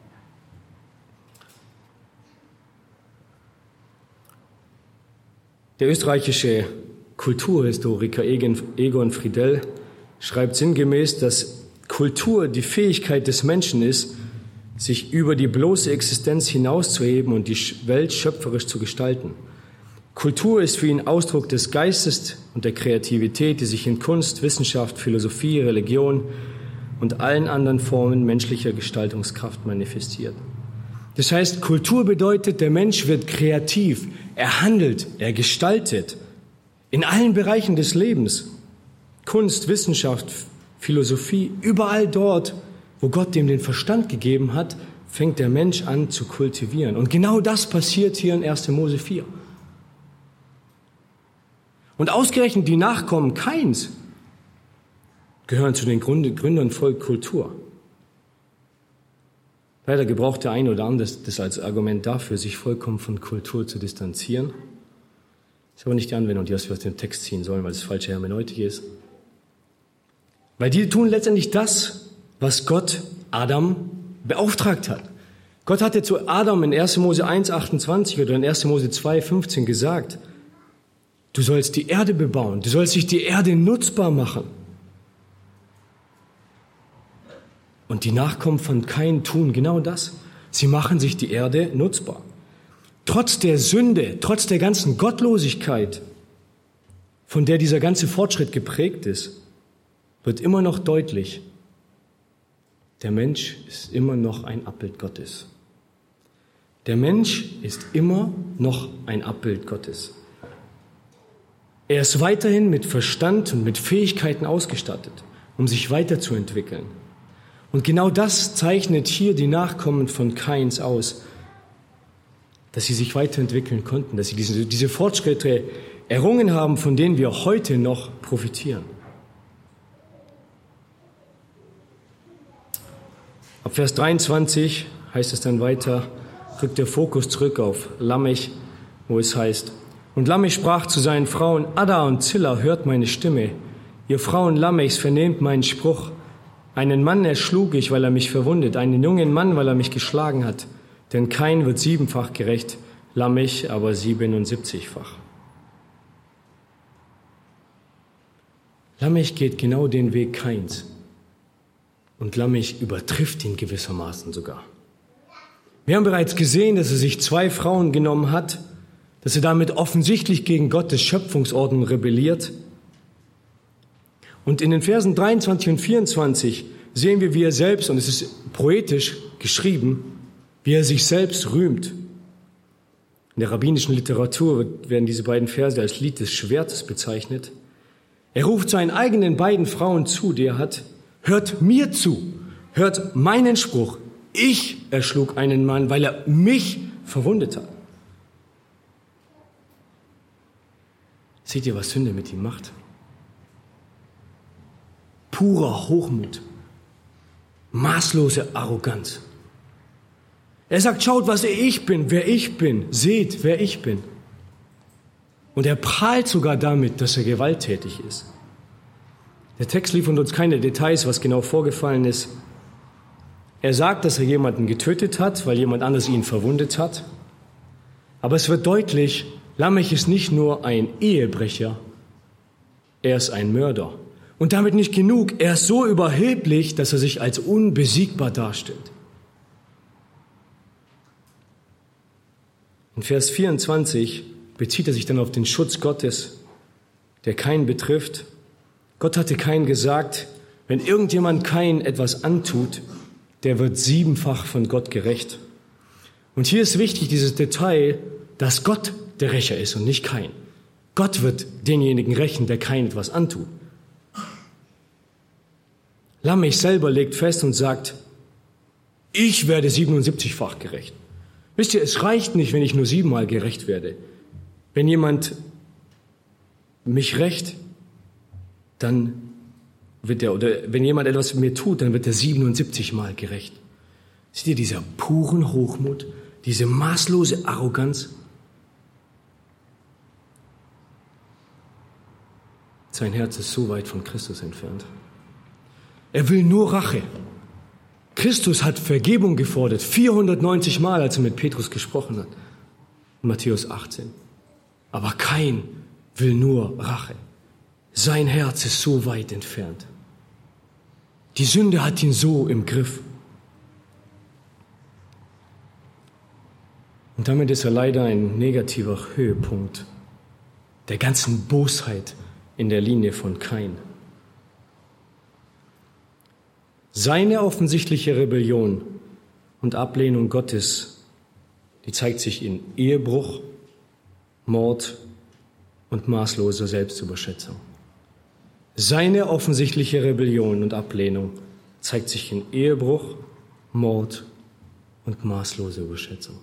Der österreichische Kulturhistoriker Egon Friedell schreibt sinngemäß, dass Kultur die Fähigkeit des Menschen ist, sich über die bloße Existenz hinauszuheben und die Welt schöpferisch zu gestalten. Kultur ist für ihn Ausdruck des Geistes und der Kreativität, die sich in Kunst, Wissenschaft, Philosophie, Religion und allen anderen Formen menschlicher Gestaltungskraft manifestiert. Das heißt, Kultur bedeutet, der Mensch wird kreativ, er handelt, er gestaltet in allen Bereichen des Lebens. Kunst, Wissenschaft, Philosophie, überall dort, wo Gott ihm den Verstand gegeben hat, fängt der Mensch an zu kultivieren. Und genau das passiert hier in 1. Mose 4. Und ausgerechnet die Nachkommen Kains gehören zu den Gründern von Kultur. Leider gebraucht der eine oder andere das als Argument dafür, sich vollkommen von Kultur zu distanzieren. Das ist aber nicht die Anwendung, die wir aus dem Text ziehen sollen, weil es falsche Hermeneutik ist. Weil die tun letztendlich das, was Gott Adam beauftragt hat. Gott hatte zu Adam in 1. Mose 1,28 oder in 1. Mose 2,15 gesagt, Du sollst die Erde bebauen. Du sollst dich die Erde nutzbar machen. Und die Nachkommen von Kain tun genau das. Sie machen sich die Erde nutzbar. Trotz der Sünde, trotz der ganzen Gottlosigkeit, von der dieser ganze Fortschritt geprägt ist, wird immer noch deutlich, der Mensch ist immer noch ein Abbild Gottes. Der Mensch ist immer noch ein Abbild Gottes. Er ist weiterhin mit Verstand und mit Fähigkeiten ausgestattet, um sich weiterzuentwickeln. Und genau das zeichnet hier die Nachkommen von Kains aus, dass sie sich weiterentwickeln konnten, dass sie diese Fortschritte errungen haben, von denen wir heute noch profitieren. Ab Vers 23 heißt es dann weiter, rückt der Fokus zurück auf Lamech, wo es heißt, und Lamech sprach zu seinen Frauen, Ada und Zilla, hört meine Stimme. Ihr Frauen Lamechs, vernehmt meinen Spruch. Einen Mann erschlug ich, weil er mich verwundet, einen jungen Mann, weil er mich geschlagen hat. Denn Kain wird 7-fach gerecht, Lamech aber 77-fach. Lamech geht genau den Weg Kains. Und Lamech übertrifft ihn gewissermaßen sogar. Wir haben bereits gesehen, dass er sich 2 Frauen genommen hat, dass er damit offensichtlich gegen Gottes Schöpfungsordnung rebelliert. Und in den Versen 23 und 24 sehen wir, wie er selbst, und es ist poetisch geschrieben, wie er sich selbst rühmt. In der rabbinischen Literatur werden diese beiden Verse als Lied des Schwertes bezeichnet. Er ruft seinen eigenen beiden Frauen zu, die er hat, hört mir zu, hört meinen Spruch. Ich erschlug einen Mann, weil er mich verwundet hat. Seht ihr, was Sünde mit ihm macht? Purer Hochmut, maßlose Arroganz. Er sagt, schaut, was ich bin, wer ich bin, seht, wer ich bin. Und er prahlt sogar damit, dass er gewalttätig ist. Der Text liefert uns keine Details, was genau vorgefallen ist. Er sagt, dass er jemanden getötet hat, weil jemand anders ihn verwundet hat. Aber es wird deutlich, Lamech ist nicht nur ein Ehebrecher, er ist ein Mörder. Und damit nicht genug, er ist so überheblich, dass er sich als unbesiegbar darstellt. In Vers 24 bezieht er sich dann auf den Schutz Gottes, der Kain betrifft. Gott hatte Kain gesagt, wenn irgendjemand Kain etwas antut, der wird 7-fach von Gott gerächt. Und hier ist wichtig dieses Detail, dass Gott der Rächer ist und nicht Kain. Gott wird denjenigen rächen, der Kain etwas antut. Lamech selber legt fest und sagt, ich werde 77-fach gerecht. Wisst ihr, es reicht nicht, wenn ich nur 7-mal gerecht werde. Wenn jemand mich rächt, dann wird er, oder wenn jemand etwas mit mir tut, dann wird er 77-mal gerecht. Seht ihr, dieser puren Hochmut, diese maßlose Arroganz? Sein Herz ist so weit von Christus entfernt. Er will nur Rache. Christus hat Vergebung gefordert, 490 Mal, als er mit Petrus gesprochen hat, in Matthäus 18. Aber Kain will nur Rache. Sein Herz ist so weit entfernt. Die Sünde hat ihn so im Griff. Und damit ist er leider ein negativer Höhepunkt der ganzen Bosheit in der Linie von Kain. Seine offensichtliche Rebellion und Ablehnung Gottes, die zeigt sich in Ehebruch, Mord und maßloser Selbstüberschätzung. Seine offensichtliche Rebellion und Ablehnung zeigt sich in Ehebruch, Mord und maßloser Überschätzung.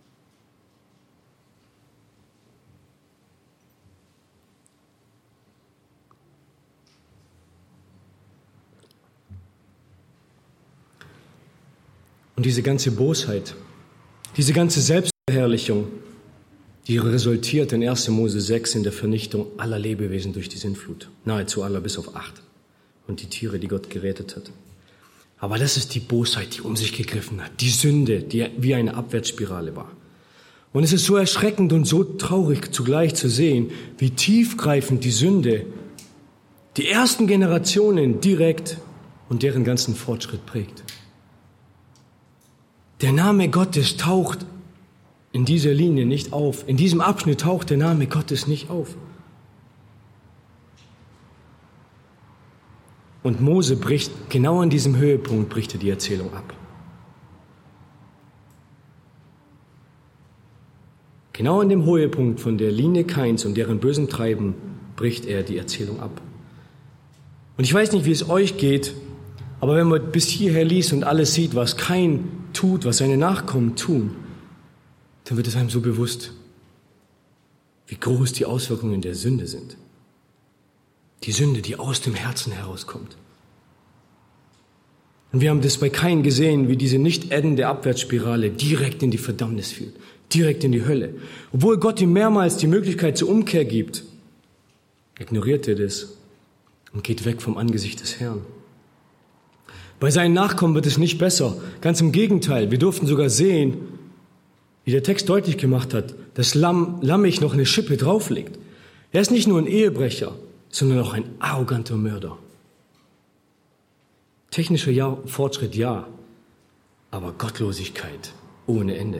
Und diese ganze Bosheit, diese ganze Selbstverherrlichung, die resultiert in 1. Mose 6 in der Vernichtung aller Lebewesen durch die Sintflut. Nahezu aller, bis auf 8. Und die Tiere, die Gott gerettet hat. Aber das ist die Bosheit, die um sich gegriffen hat. Die Sünde, die wie eine Abwärtsspirale war. Und es ist so erschreckend und so traurig zugleich zu sehen, wie tiefgreifend die Sünde die ersten Generationen direkt und deren ganzen Fortschritt prägt. Der Name Gottes taucht in dieser Linie nicht auf. In diesem Abschnitt taucht der Name Gottes nicht auf. Und Mose bricht, genau an diesem Höhepunkt bricht er die Erzählung ab. Genau an dem Höhepunkt von der Linie Kains und deren bösen Treiben bricht er die Erzählung ab. Und ich weiß nicht, wie es euch geht, aber wenn man bis hierher liest und alles sieht, was Kain tut, was seine Nachkommen tun, dann wird es einem so bewusst, wie groß die Auswirkungen der Sünde sind. Die Sünde, die aus dem Herzen herauskommt. Und wir haben das bei Kain gesehen, wie diese nicht endende Abwärtsspirale direkt in die Verdammnis führt, direkt in die Hölle. Obwohl Gott ihm mehrmals die Möglichkeit zur Umkehr gibt, ignoriert er das und geht weg vom Angesicht des Herrn. Bei seinen Nachkommen wird es nicht besser. Ganz im Gegenteil, wir durften sogar sehen, wie der Text deutlich gemacht hat, dass Lammich noch eine Schippe drauflegt. Er ist nicht nur ein Ehebrecher, sondern auch ein arroganter Mörder. Technischer Fortschritt ja, aber Gottlosigkeit ohne Ende.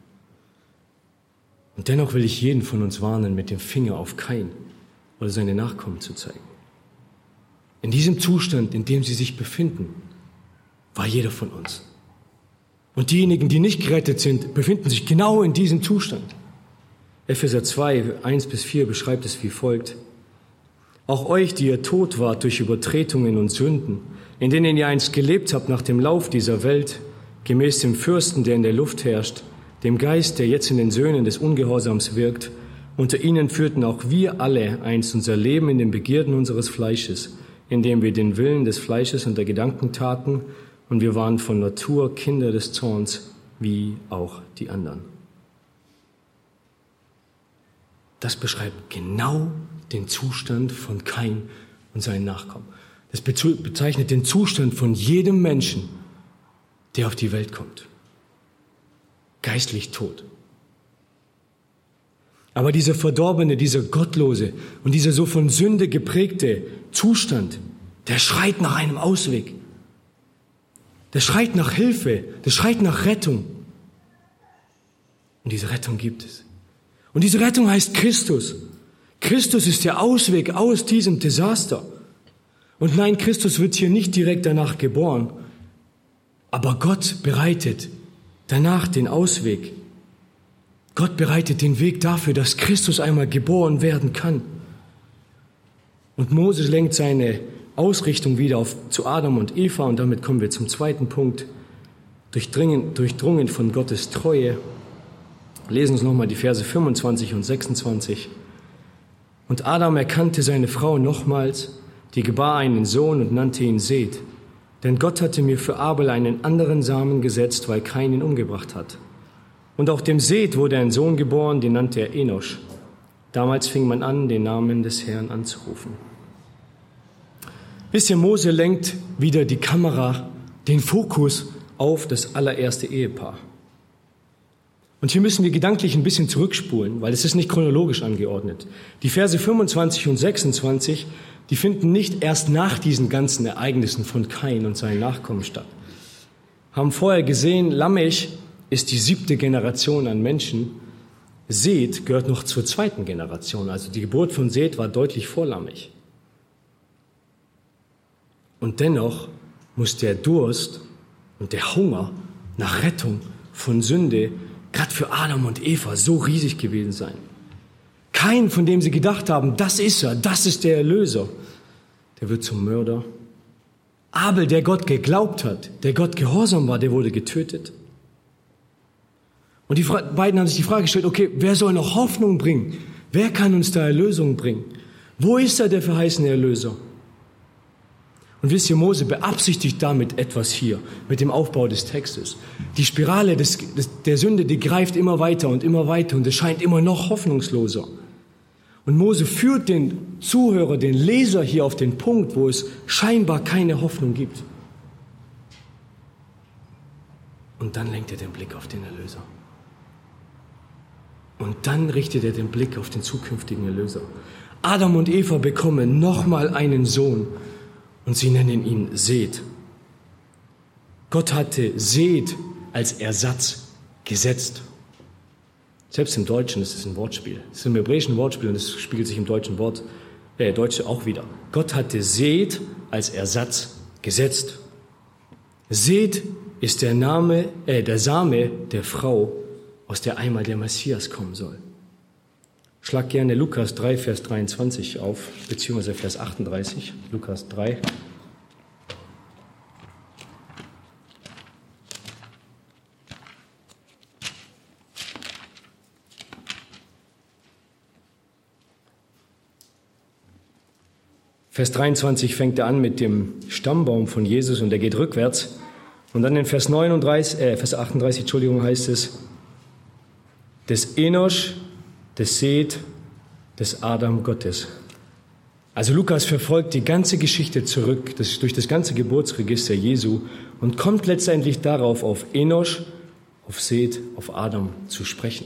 Und dennoch will ich jeden von uns warnen, mit dem Finger auf Kain oder seine Nachkommen zu zeigen. In diesem Zustand, in dem sie sich befinden, war jeder von uns. Und diejenigen, die nicht gerettet sind, befinden sich genau in diesem Zustand. Epheser 2, 1-4 beschreibt es wie folgt. Auch euch, die ihr tot wart durch Übertretungen und Sünden, in denen ihr einst gelebt habt nach dem Lauf dieser Welt, gemäß dem Fürsten, der in der Luft herrscht, dem Geist, der jetzt in den Söhnen des Ungehorsams wirkt, unter ihnen führten auch wir alle einst unser Leben in den Begierden unseres Fleisches, indem wir den Willen des Fleisches und der Gedanken taten, und wir waren von Natur Kinder des Zorns, wie auch die anderen. Das beschreibt genau den Zustand von Kain und seinen Nachkommen. Das bezeichnet den Zustand von jedem Menschen, der auf die Welt kommt. Geistlich tot. Aber dieser verdorbene, dieser gottlose und dieser so von Sünde geprägte Zustand, der schreit nach einem Ausweg. Der schreit nach Hilfe, der schreit nach Rettung. Und diese Rettung gibt es. Und diese Rettung heißt Christus. Christus ist der Ausweg aus diesem Desaster. Und nein, Christus wird hier nicht direkt danach geboren. Aber Gott bereitet danach den Ausweg. Gott bereitet den Weg dafür, dass Christus einmal geboren werden kann. Und Mose lenkt seine Ausrichtung wieder zu Adam und Eva, und damit kommen wir zum zweiten Punkt. Durchdrungen von Gottes Treue. Lesen uns nochmal die Verse 25 und 26. Und Adam erkannte seine Frau nochmals, die gebar einen Sohn und nannte ihn Seth. Denn Gott hatte mir für Abel einen anderen Samen gesetzt, weil Kain ihn umgebracht hat. Und auch dem Seth wurde ein Sohn geboren, den nannte er Enosch. Damals fing man an, den Namen des Herrn anzurufen. Wisst ihr, Mose lenkt wieder die Kamera, den Fokus auf das allererste Ehepaar. Und hier müssen wir gedanklich ein bisschen zurückspulen, weil es ist nicht chronologisch angeordnet. Die Verse 25 und 26, die finden nicht erst nach diesen ganzen Ereignissen von Kain und seinen Nachkommen statt. Haben vorher gesehen, Lammech ist die 7. Generation an Menschen. Seth gehört noch zur 2. Generation. Also die Geburt von Seth war deutlich vor Lammech. Und dennoch muss der Durst und der Hunger nach Rettung von Sünde gerade für Adam und Eva so riesig gewesen sein. Kain, von dem sie gedacht haben, das ist er, das ist der Erlöser, der wird zum Mörder. Abel, der Gott geglaubt hat, der Gott gehorsam war, der wurde getötet. Und die beiden haben sich die Frage gestellt, okay, wer soll noch Hoffnung bringen? Wer kann uns da Erlösung bringen? Wo ist da der verheißene Erlöser? Und wisst ihr, Mose beabsichtigt damit etwas hier, mit dem Aufbau des Textes. Die Spirale der Sünde, die greift immer weiter und es scheint immer noch hoffnungsloser. Und Mose führt den Zuhörer, den Leser hier auf den Punkt, wo es scheinbar keine Hoffnung gibt. Und dann lenkt er den Blick auf den Erlöser. Und dann richtet er den Blick auf den zukünftigen Erlöser. Adam und Eva bekommen nochmal einen Sohn und sie nennen ihn Seth. Gott hatte Seth als Ersatz gesetzt. Selbst im Deutschen ist es ein Wortspiel. Es ist im hebräischen Wortspiel und es spiegelt sich im deutschen Deutsche auch wieder. Gott hatte Seth als Ersatz gesetzt. Seth ist der Same der Frau, aus der einmal der Messias kommen soll. Schlag gerne Lukas 3, Vers 23 auf, beziehungsweise Vers 38, Lukas 3. Vers 23 fängt er an mit dem Stammbaum von Jesus und er geht rückwärts. Und dann in Vers 38 heißt es, des Enosch, des Seth, des Adam Gottes. Also Lukas verfolgt die ganze Geschichte zurück, durch das ganze Geburtsregister Jesu und kommt letztendlich darauf, auf Enosch, auf Seth, auf Adam zu sprechen.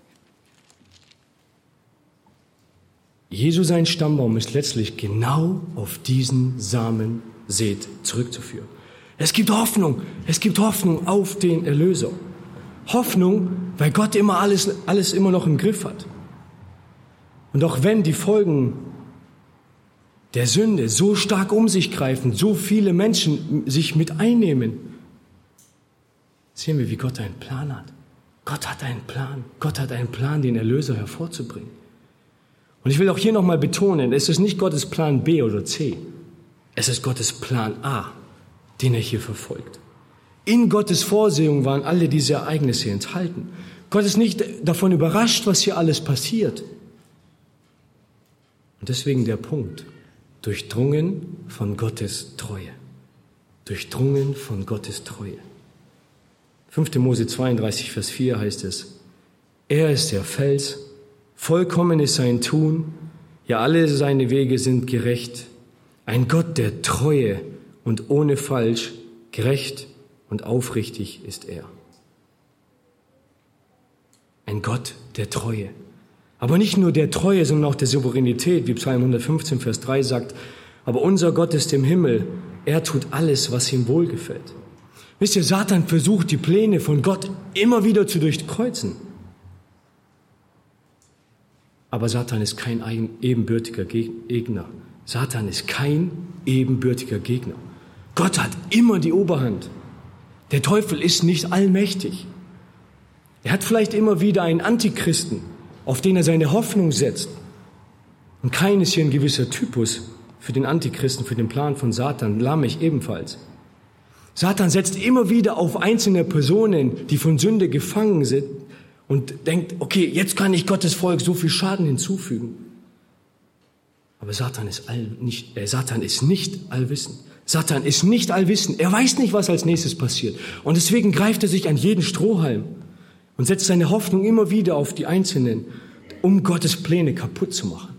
Jesu sein Stammbaum ist letztlich genau auf diesen Samen Seth zurückzuführen. Es gibt Hoffnung auf den Erlöser. Hoffnung, weil Gott immer alles immer noch im Griff hat. Und auch wenn die Folgen der Sünde so stark um sich greifen, so viele Menschen sich mit einnehmen, sehen wir, wie Gott einen Plan hat. Gott hat einen Plan. Gott hat einen Plan, den Erlöser hervorzubringen. Und ich will auch hier nochmal betonen, es ist nicht Gottes Plan B oder C. Es ist Gottes Plan A, den er hier verfolgt. In Gottes Vorsehung waren alle diese Ereignisse enthalten. Gott ist nicht davon überrascht, was hier alles passiert. Und deswegen der Punkt, durchdrungen von Gottes Treue. Durchdrungen von Gottes Treue. 5. Mose 32, Vers 4 heißt es, er ist der Fels, vollkommen ist sein Tun, ja alle seine Wege sind gerecht. Ein Gott der Treue und ohne Falsch, gerecht und aufrichtig ist er. Ein Gott der Treue. Aber nicht nur der Treue, sondern auch der Souveränität, wie Psalm 115, Vers 3 sagt, aber unser Gott ist im Himmel, er tut alles, was ihm wohlgefällt. Wisst ihr, Satan versucht, die Pläne von Gott immer wieder zu durchkreuzen. Aber Satan ist kein ebenbürtiger Gegner. Satan ist kein ebenbürtiger Gegner. Gott hat immer die Oberhand. Der Teufel ist nicht allmächtig. Er hat vielleicht immer wieder einen Antichristen, auf den er seine Hoffnung setzt. Und Kain ist hier ein gewisser Typus für den Antichristen, für den Plan von Satan, Lamech ebenfalls. Satan setzt immer wieder auf einzelne Personen, die von Sünde gefangen sind und denkt, okay, jetzt kann ich Gottes Volk so viel Schaden hinzufügen. Aber Satan ist nicht allwissend. Satan ist nicht allwissend. Er weiß nicht, was als nächstes passiert. Und deswegen greift er sich an jeden Strohhalm und setzt seine Hoffnung immer wieder auf die Einzelnen, um Gottes Pläne kaputt zu machen.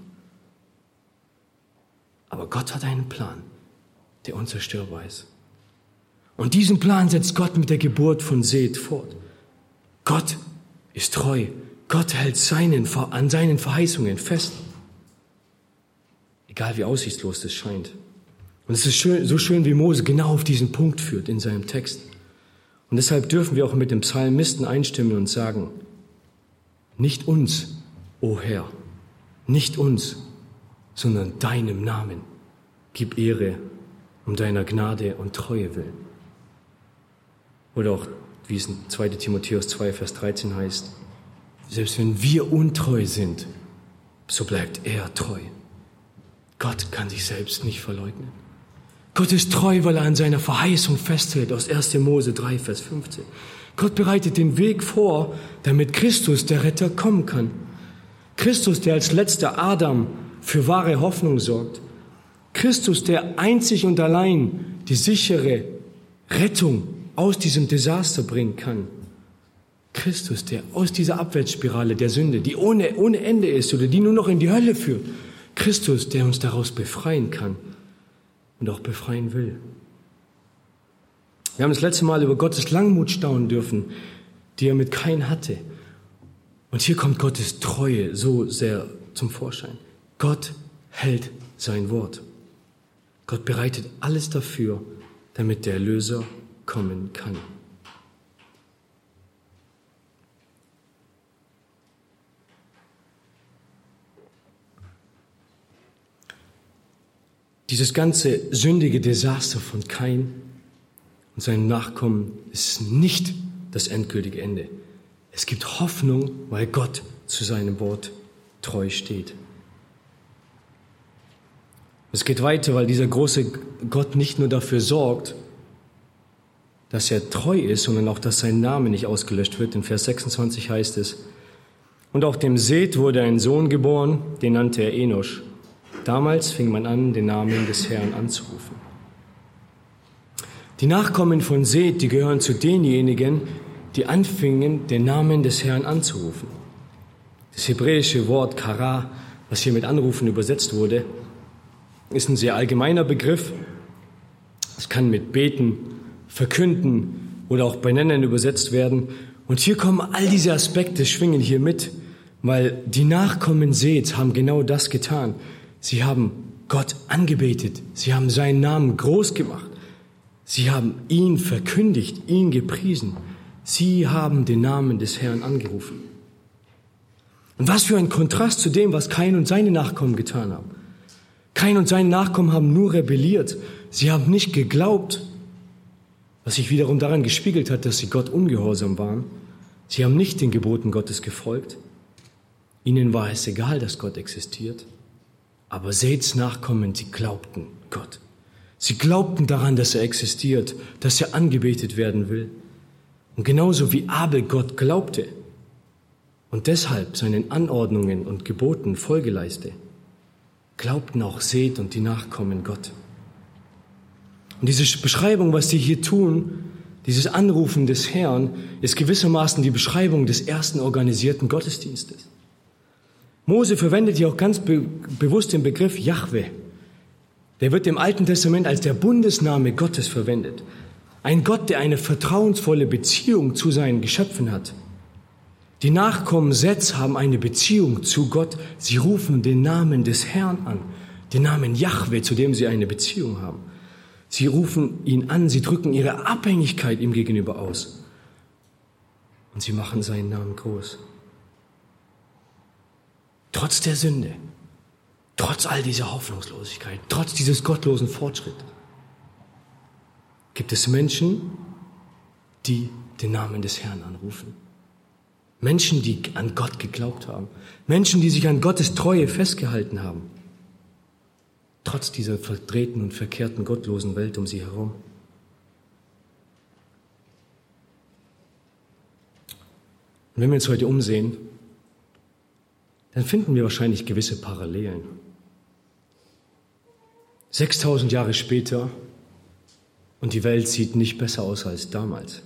Aber Gott hat einen Plan, der unzerstörbar ist. Und diesen Plan setzt Gott mit der Geburt von Seth fort. Gott ist treu. Gott hält an seinen Verheißungen fest. Egal wie aussichtslos das scheint. Und es ist so schön, wie Mose genau auf diesen Punkt führt in seinem Text. Und deshalb dürfen wir auch mit dem Psalmisten einstimmen und sagen, nicht uns, o Herr, nicht uns, sondern deinem Namen gib Ehre um deiner Gnade und Treue willen. Oder auch, wie es in 2. Timotheus 2, Vers 13 heißt, selbst wenn wir untreu sind, so bleibt er treu. Gott kann sich selbst nicht verleugnen. Gott ist treu, weil er an seiner Verheißung festhält, aus 1. Mose 3, Vers 15. Gott bereitet den Weg vor, damit Christus, der Retter, kommen kann. Christus, der als letzter Adam für wahre Hoffnung sorgt. Christus, der einzig und allein die sichere Rettung aus diesem Desaster bringen kann. Christus, der aus dieser Abwärtsspirale der Sünde, die ohne Ende ist oder die nur noch in die Hölle führt. Christus, der uns daraus befreien kann und auch befreien will. Wir haben das letzte Mal über Gottes Langmut staunen dürfen, die er mit Kain hatte. Und hier kommt Gottes Treue so sehr zum Vorschein. Gott hält sein Wort. Gott bereitet alles dafür, damit der Erlöser kommen kann. Dieses ganze sündige Desaster von Kain und seinen Nachkommen ist nicht das endgültige Ende. Es gibt Hoffnung, weil Gott zu seinem Wort treu steht. Es geht weiter, weil dieser große Gott nicht nur dafür sorgt, dass er treu ist, sondern auch, dass sein Name nicht ausgelöscht wird. In Vers 26 heißt es, und auch dem Seth wurde ein Sohn geboren, den nannte er Enosch. Damals fing man an, den Namen des Herrn anzurufen. Die Nachkommen von Seth, die gehören zu denjenigen, die anfingen, den Namen des Herrn anzurufen. Das hebräische Wort Kara, was hier mit Anrufen übersetzt wurde, ist ein sehr allgemeiner Begriff. Es kann mit Beten, Verkünden oder auch Benennen übersetzt werden. Und hier kommen all diese Aspekte, schwingen hier mit, weil die Nachkommen Seths haben genau das getan. Sie haben Gott angebetet, sie haben seinen Namen groß gemacht, sie haben ihn verkündigt, ihn gepriesen. Sie haben den Namen des Herrn angerufen. Und was für ein Kontrast zu dem, was Kain und seine Nachkommen getan haben. Kain und seine Nachkommen haben nur rebelliert. Sie haben nicht geglaubt, was sich wiederum daran gespiegelt hat, dass sie Gott ungehorsam waren. Sie haben nicht den Geboten Gottes gefolgt. Ihnen war es egal, dass Gott existiert. Aber Seths Nachkommen, sie glaubten Gott. Sie glaubten daran, dass er existiert, dass er angebetet werden will. Und genauso wie Abel Gott glaubte und deshalb seinen Anordnungen und Geboten Folge leiste, glaubten auch Seth und die Nachkommen Gott. Und diese Beschreibung, was sie hier tun, dieses Anrufen des Herrn, ist gewissermaßen die Beschreibung des ersten organisierten Gottesdienstes. Mose verwendet hier auch ganz bewusst den Begriff Jahwe. Der wird im Alten Testament als der Bundesname Gottes verwendet. Ein Gott, der eine vertrauensvolle Beziehung zu seinen Geschöpfen hat. Die Nachkommen Seths haben eine Beziehung zu Gott. Sie rufen den Namen des Herrn an, den Namen Jahwe, zu dem sie eine Beziehung haben. Sie rufen ihn an, sie drücken ihre Abhängigkeit ihm gegenüber aus. Und sie machen seinen Namen groß. Trotz der Sünde, trotz all dieser Hoffnungslosigkeit, trotz dieses gottlosen Fortschritts, gibt es Menschen, die den Namen des Herrn anrufen. Menschen, die an Gott geglaubt haben. Menschen, die sich an Gottes Treue festgehalten haben. Trotz dieser verdrehten und verkehrten, gottlosen Welt um sie herum. Und wenn wir uns heute umsehen, dann finden wir wahrscheinlich gewisse Parallelen. 6000 Jahre später und die Welt sieht nicht besser aus als damals.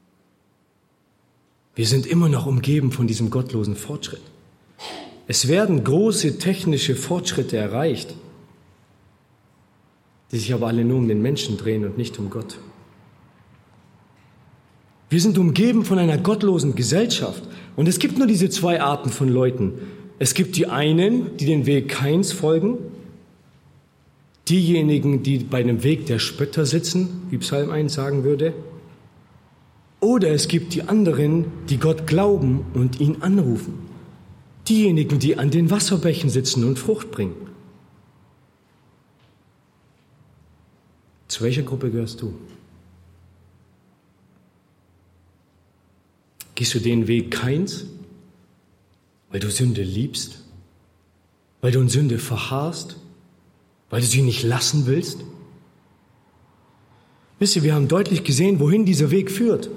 Wir sind immer noch umgeben von diesem gottlosen Fortschritt. Es werden große technische Fortschritte erreicht, die sich aber alle nur um den Menschen drehen und nicht um Gott. Wir sind umgeben von einer gottlosen Gesellschaft. Und es gibt nur diese zwei Arten von Leuten. Es gibt die einen, die den Weg Kains folgen, diejenigen, die bei dem Weg der Spötter sitzen, wie Psalm 1 sagen würde. Oder es gibt die anderen, die Gott glauben und ihn anrufen. Diejenigen, die an den Wasserbächen sitzen und Frucht bringen. Zu welcher Gruppe gehörst du? Gehst du den Weg Kains, weil du Sünde liebst, weil du in Sünde verharrst, weil du sie nicht lassen willst? Wisst ihr, wir haben deutlich gesehen, wohin dieser Weg führt.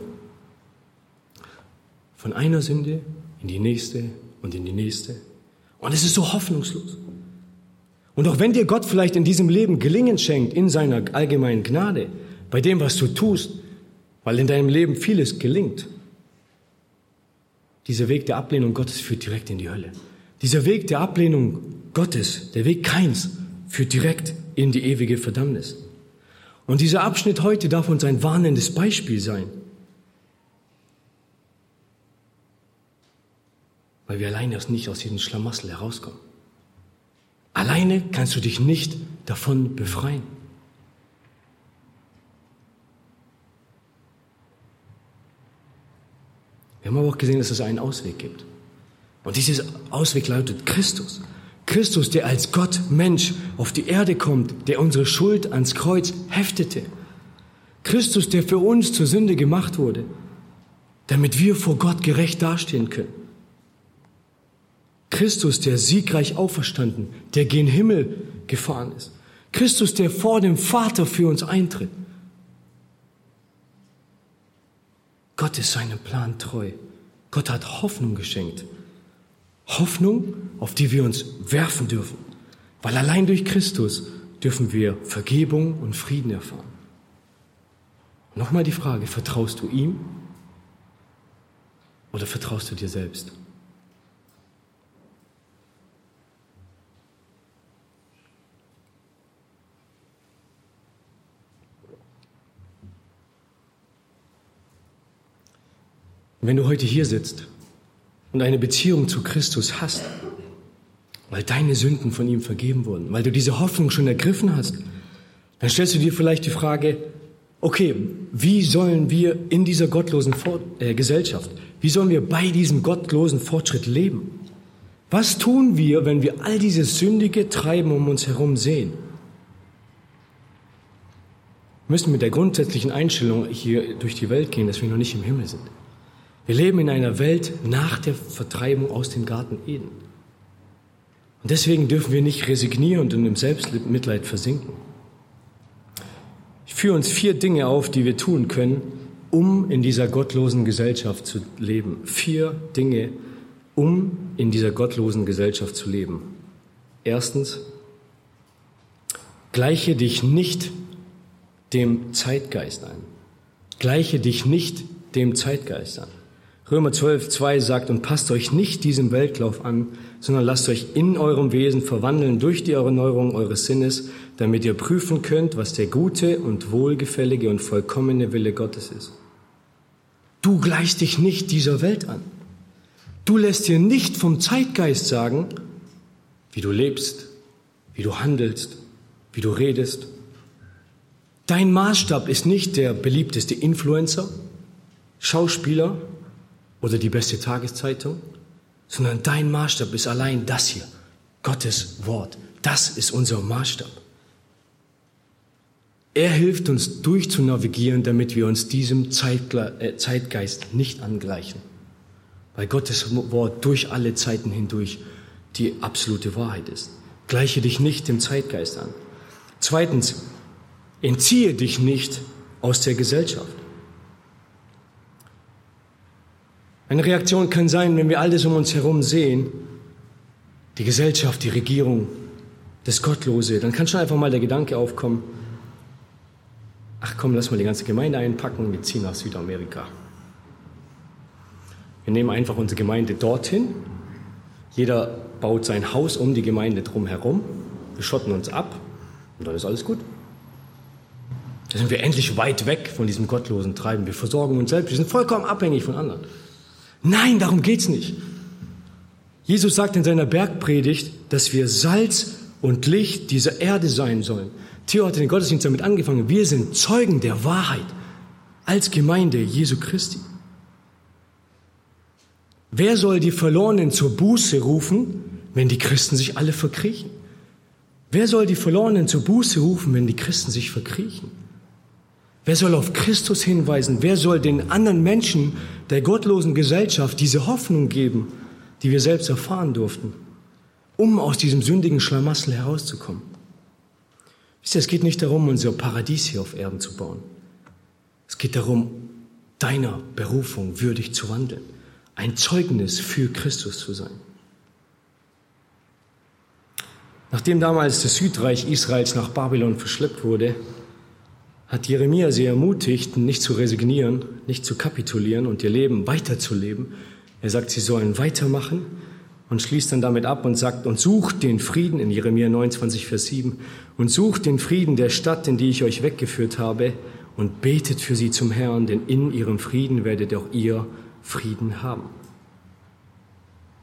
Von einer Sünde in die nächste und in die nächste. Und es ist so hoffnungslos. Und auch wenn dir Gott vielleicht in diesem Leben Gelingen schenkt, in seiner allgemeinen Gnade, bei dem, was du tust, weil in deinem Leben vieles gelingt, dieser Weg der Ablehnung Gottes führt direkt in die Hölle. Dieser Weg der Ablehnung Gottes, der Weg Kains, führt direkt in die ewige Verdammnis. Und dieser Abschnitt heute darf uns ein warnendes Beispiel sein. weil wir alleine nicht aus diesem Schlamassel herauskommen. Alleine kannst du dich nicht davon befreien. Wir haben aber auch gesehen, dass es einen Ausweg gibt. Und dieser Ausweg lautet Christus. Christus, der als Gott Mensch auf die Erde kommt, der unsere Schuld ans Kreuz heftete. Christus, der für uns zur Sünde gemacht wurde, damit wir vor Gott gerecht dastehen können. Christus, der siegreich auferstanden, der gen Himmel gefahren ist. Christus, der vor dem Vater für uns eintritt. Gott ist seinem Plan treu. Gott hat Hoffnung geschenkt. Hoffnung, auf die wir uns werfen dürfen. Weil allein durch Christus dürfen wir Vergebung und Frieden erfahren. Nochmal die Frage, vertraust du ihm oder vertraust du dir selbst? Wenn du heute hier sitzt und eine Beziehung zu Christus hast, weil deine Sünden von ihm vergeben wurden, weil du diese Hoffnung schon ergriffen hast, dann stellst du dir vielleicht die Frage, okay, wie sollen wir in dieser gottlosen Gesellschaft, wie sollen wir bei diesem gottlosen Fortschritt leben? Was tun wir, wenn wir all dieses sündige Treiben um uns herum sehen? Wir müssen mit der grundsätzlichen Einstellung hier durch die Welt gehen, dass wir noch nicht im Himmel sind. Wir leben in einer Welt nach der Vertreibung aus dem Garten Eden. Und deswegen dürfen wir nicht resignieren und im Selbstmitleid versinken. Ich führe uns 4 Dinge auf, die wir tun können, um in dieser gottlosen Gesellschaft zu leben. 4 Dinge, um in dieser gottlosen Gesellschaft zu leben. Erstens, gleiche dich nicht dem Zeitgeist an. Gleiche dich nicht dem Zeitgeist an. Römer 12,2 sagt, und passt euch nicht diesem Weltlauf an, sondern lasst euch in eurem Wesen verwandeln durch die Erneuerung eures Sinnes, damit ihr prüfen könnt, was der gute und wohlgefällige und vollkommene Wille Gottes ist. Du gleichst dich nicht dieser Welt an. Du lässt dir nicht vom Zeitgeist sagen, wie du lebst, wie du handelst, wie du redest. Dein Maßstab ist nicht der beliebteste Influencer, Schauspieler oder die beste Tageszeitung, sondern dein Maßstab ist allein das hier, Gottes Wort. Das ist unser Maßstab. Er hilft uns durchzunavigieren, damit wir uns diesem Zeitgeist nicht angleichen. Weil Gottes Wort durch alle Zeiten hindurch die absolute Wahrheit ist. Gleiche dich nicht dem Zeitgeist an. Zweitens, entziehe dich nicht aus der Gesellschaft. Eine Reaktion kann sein, wenn wir alles um uns herum sehen, die Gesellschaft, die Regierung, das Gottlose, dann kann schon einfach mal der Gedanke aufkommen, ach komm, lass mal die ganze Gemeinde einpacken und wir ziehen nach Südamerika. Wir nehmen einfach unsere Gemeinde dorthin, jeder baut sein Haus um die Gemeinde drumherum, wir schotten uns ab und dann ist alles gut. Da sind wir endlich weit weg von diesem gottlosen Treiben, wir versorgen uns selbst, wir sind vollkommen abhängig von anderen. Nein, darum geht's nicht. Jesus sagt in seiner Bergpredigt, dass wir Salz und Licht dieser Erde sein sollen. Theo hat den Gottesdienst damit angefangen. Wir sind Zeugen der Wahrheit als Gemeinde Jesu Christi. Wer soll die Verlorenen zur Buße rufen, wenn die Christen sich alle verkriechen? Wer soll die Verlorenen zur Buße rufen, wenn die Christen sich verkriechen? Wer soll auf Christus hinweisen? Wer soll den anderen Menschen der gottlosen Gesellschaft diese Hoffnung geben, die wir selbst erfahren durften, um aus diesem sündigen Schlamassel herauszukommen? Wisst ihr, es geht nicht darum, unser Paradies hier auf Erden zu bauen. Es geht darum, deiner Berufung würdig zu wandeln, ein Zeugnis für Christus zu sein. Nachdem damals das Südreich Israels nach Babylon verschleppt wurde, hat Jeremia sie ermutigt, nicht zu resignieren, nicht zu kapitulieren und ihr Leben weiterzuleben. Er sagt, sie sollen weitermachen und schließt dann damit ab und sagt, und sucht den Frieden, in Jeremia 29, Vers 7, und sucht den Frieden der Stadt, in die ich euch weggeführt habe, und betet für sie zum Herrn, denn in ihrem Frieden werdet auch ihr Frieden haben.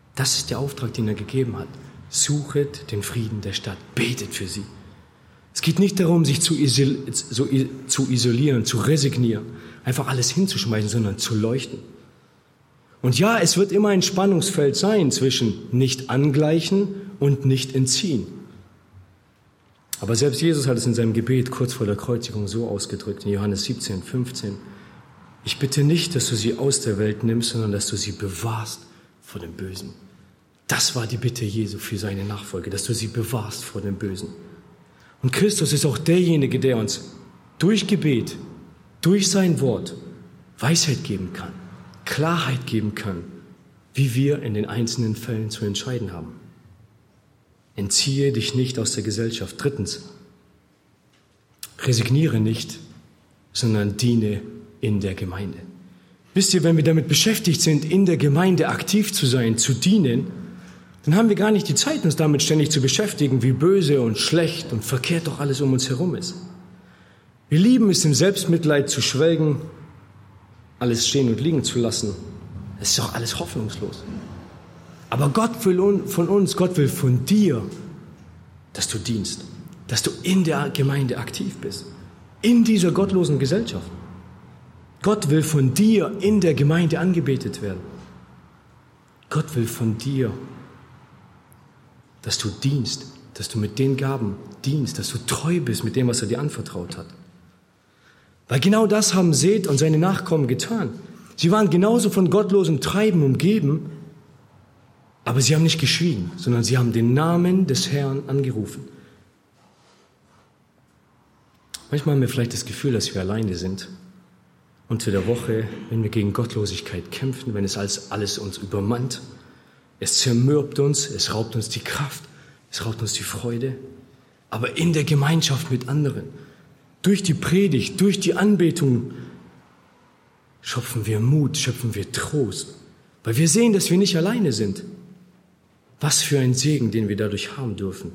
Das ist der Auftrag, den er gegeben hat. Suchet den Frieden der Stadt, betet für sie. Es geht nicht darum, sich zu isolieren, zu resignieren, einfach alles hinzuschmeißen, sondern zu leuchten. Und ja, es wird immer ein Spannungsfeld sein zwischen nicht angleichen und nicht entziehen. Aber selbst Jesus hat es in seinem Gebet kurz vor der Kreuzigung so ausgedrückt, in Johannes 17, 15. Ich bitte nicht, dass du sie aus der Welt nimmst, sondern dass du sie bewahrst vor dem Bösen. Das war die Bitte Jesu für seine Nachfolge, dass du sie bewahrst vor dem Bösen. Und Christus ist auch derjenige, der uns durch Gebet, durch sein Wort Weisheit geben kann, Klarheit geben kann, wie wir in den einzelnen Fällen zu entscheiden haben. Entziehe dich nicht aus der Gesellschaft. Drittens, resigniere nicht, sondern diene in der Gemeinde. Wisst ihr, wenn wir damit beschäftigt sind, in der Gemeinde aktiv zu sein, zu dienen, dann haben wir gar nicht die Zeit, uns damit ständig zu beschäftigen, wie böse und schlecht und verkehrt doch alles um uns herum ist. Wir lieben es, im Selbstmitleid zu schwelgen, alles stehen und liegen zu lassen. Es ist doch alles hoffnungslos. Aber Gott will von uns, Gott will von dir, dass du dienst, dass du in der Gemeinde aktiv bist, in dieser gottlosen Gesellschaft. Gott will von dir in der Gemeinde angebetet werden. Gott will von dir, dass du dienst, dass du mit den Gaben dienst, dass du treu bist mit dem, was er dir anvertraut hat. Weil genau das haben Seth und seine Nachkommen getan. Sie waren genauso von gottlosem Treiben umgeben, aber sie haben nicht geschwiegen, sondern sie haben den Namen des Herrn angerufen. Manchmal haben wir vielleicht das Gefühl, dass wir alleine sind. Unter der Woche, wenn wir gegen Gottlosigkeit kämpfen, wenn es alles uns übermannt, es zermürbt uns, es raubt uns die Kraft, es raubt uns die Freude. Aber in der Gemeinschaft mit anderen, durch die Predigt, durch die Anbetung, schöpfen wir Mut, schöpfen wir Trost. Weil wir sehen, dass wir nicht alleine sind. Was für ein Segen, den wir dadurch haben dürfen.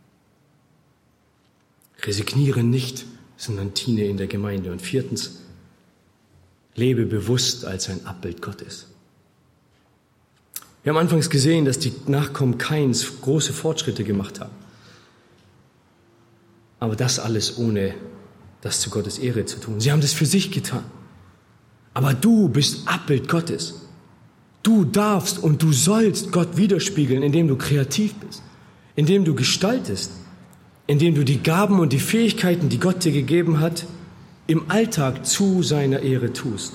Resigniere nicht, sondern diene in der Gemeinde. Und viertens, lebe bewusst als ein Abbild Gottes. Wir haben anfangs gesehen, dass die Nachkommen Kains große Fortschritte gemacht haben. Aber das alles ohne das zu Gottes Ehre zu tun. Sie haben das für sich getan. Aber du bist Abbild Gottes. Du darfst und du sollst Gott widerspiegeln, indem du kreativ bist, indem du gestaltest, indem du die Gaben und die Fähigkeiten, die Gott dir gegeben hat, im Alltag zu seiner Ehre tust.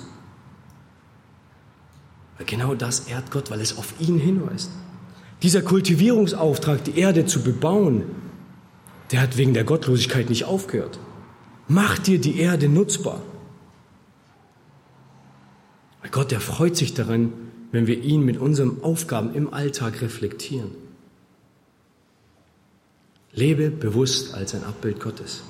Weil genau das ehrt Gott, weil es auf ihn hinweist. Dieser Kultivierungsauftrag, die Erde zu bebauen, der hat wegen der Gottlosigkeit nicht aufgehört. Mach dir die Erde nutzbar. Weil Gott, der freut sich daran, wenn wir ihn mit unseren Aufgaben im Alltag reflektieren. Lebe bewusst als ein Abbild Gottes.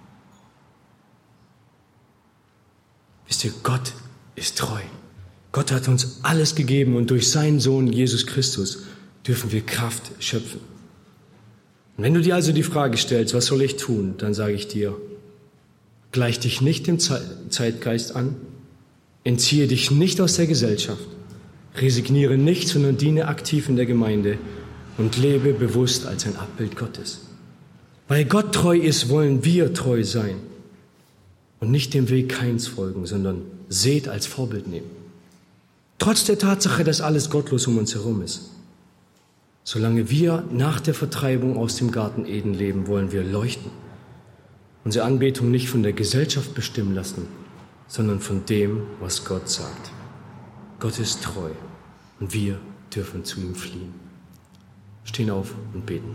Wisst ihr, Gott ist treu. Gott hat uns alles gegeben und durch seinen Sohn Jesus Christus dürfen wir Kraft schöpfen. Und wenn du dir also die Frage stellst, was soll ich tun, dann sage ich dir, gleich dich nicht dem Zeitgeist an, entziehe dich nicht aus der Gesellschaft, resigniere nicht, sondern diene aktiv in der Gemeinde und lebe bewusst als ein Abbild Gottes. Weil Gott treu ist, wollen wir treu sein und nicht dem Weg Kains folgen, sondern Seth als Vorbild nehmen. Trotz der Tatsache, dass alles gottlos um uns herum ist. Solange wir nach der Vertreibung aus dem Garten Eden leben, wollen wir leuchten. Unsere Anbetung nicht von der Gesellschaft bestimmen lassen, sondern von dem, was Gott sagt. Gott ist treu und wir dürfen zu ihm fliehen. Stehen auf und beten.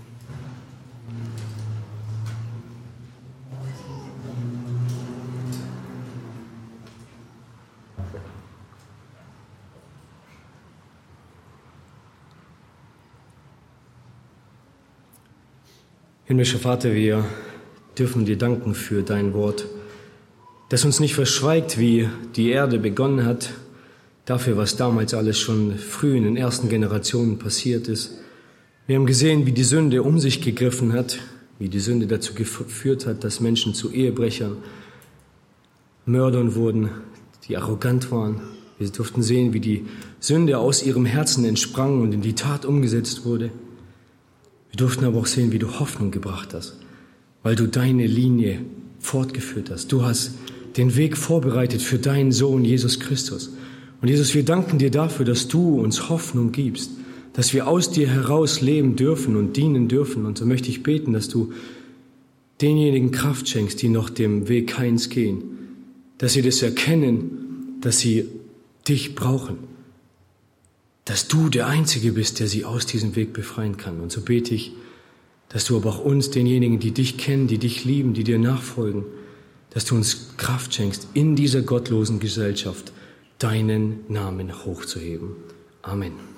Himmlischer Vater, wir dürfen dir danken für dein Wort, das uns nicht verschweigt, wie die Erde begonnen hat, dafür, was damals alles schon früh in den ersten Generationen passiert ist. Wir haben gesehen, wie die Sünde um sich gegriffen hat, wie die Sünde dazu geführt hat, dass Menschen zu Ehebrechern, Mördern wurden, die arrogant waren, Wir durften sehen, wie die Sünde aus ihrem Herzen entsprang und in die Tat umgesetzt wurde. Wir durften aber auch sehen, wie du Hoffnung gebracht hast, weil du deine Linie fortgeführt hast. Du hast den Weg vorbereitet für deinen Sohn Jesus Christus. Und Jesus, wir danken dir dafür, dass du uns Hoffnung gibst, dass wir aus dir heraus leben dürfen und dienen dürfen. Und so möchte ich beten, dass du denjenigen Kraft schenkst, die noch dem Weg Kains gehen, dass sie das erkennen, dass sie dich brauchen, dass du der Einzige bist, der sie aus diesem Weg befreien kann. Und so bete ich, dass du aber auch uns, denjenigen, die dich kennen, die dich lieben, die dir nachfolgen, dass du uns Kraft schenkst, in dieser gottlosen Gesellschaft deinen Namen hochzuheben. Amen.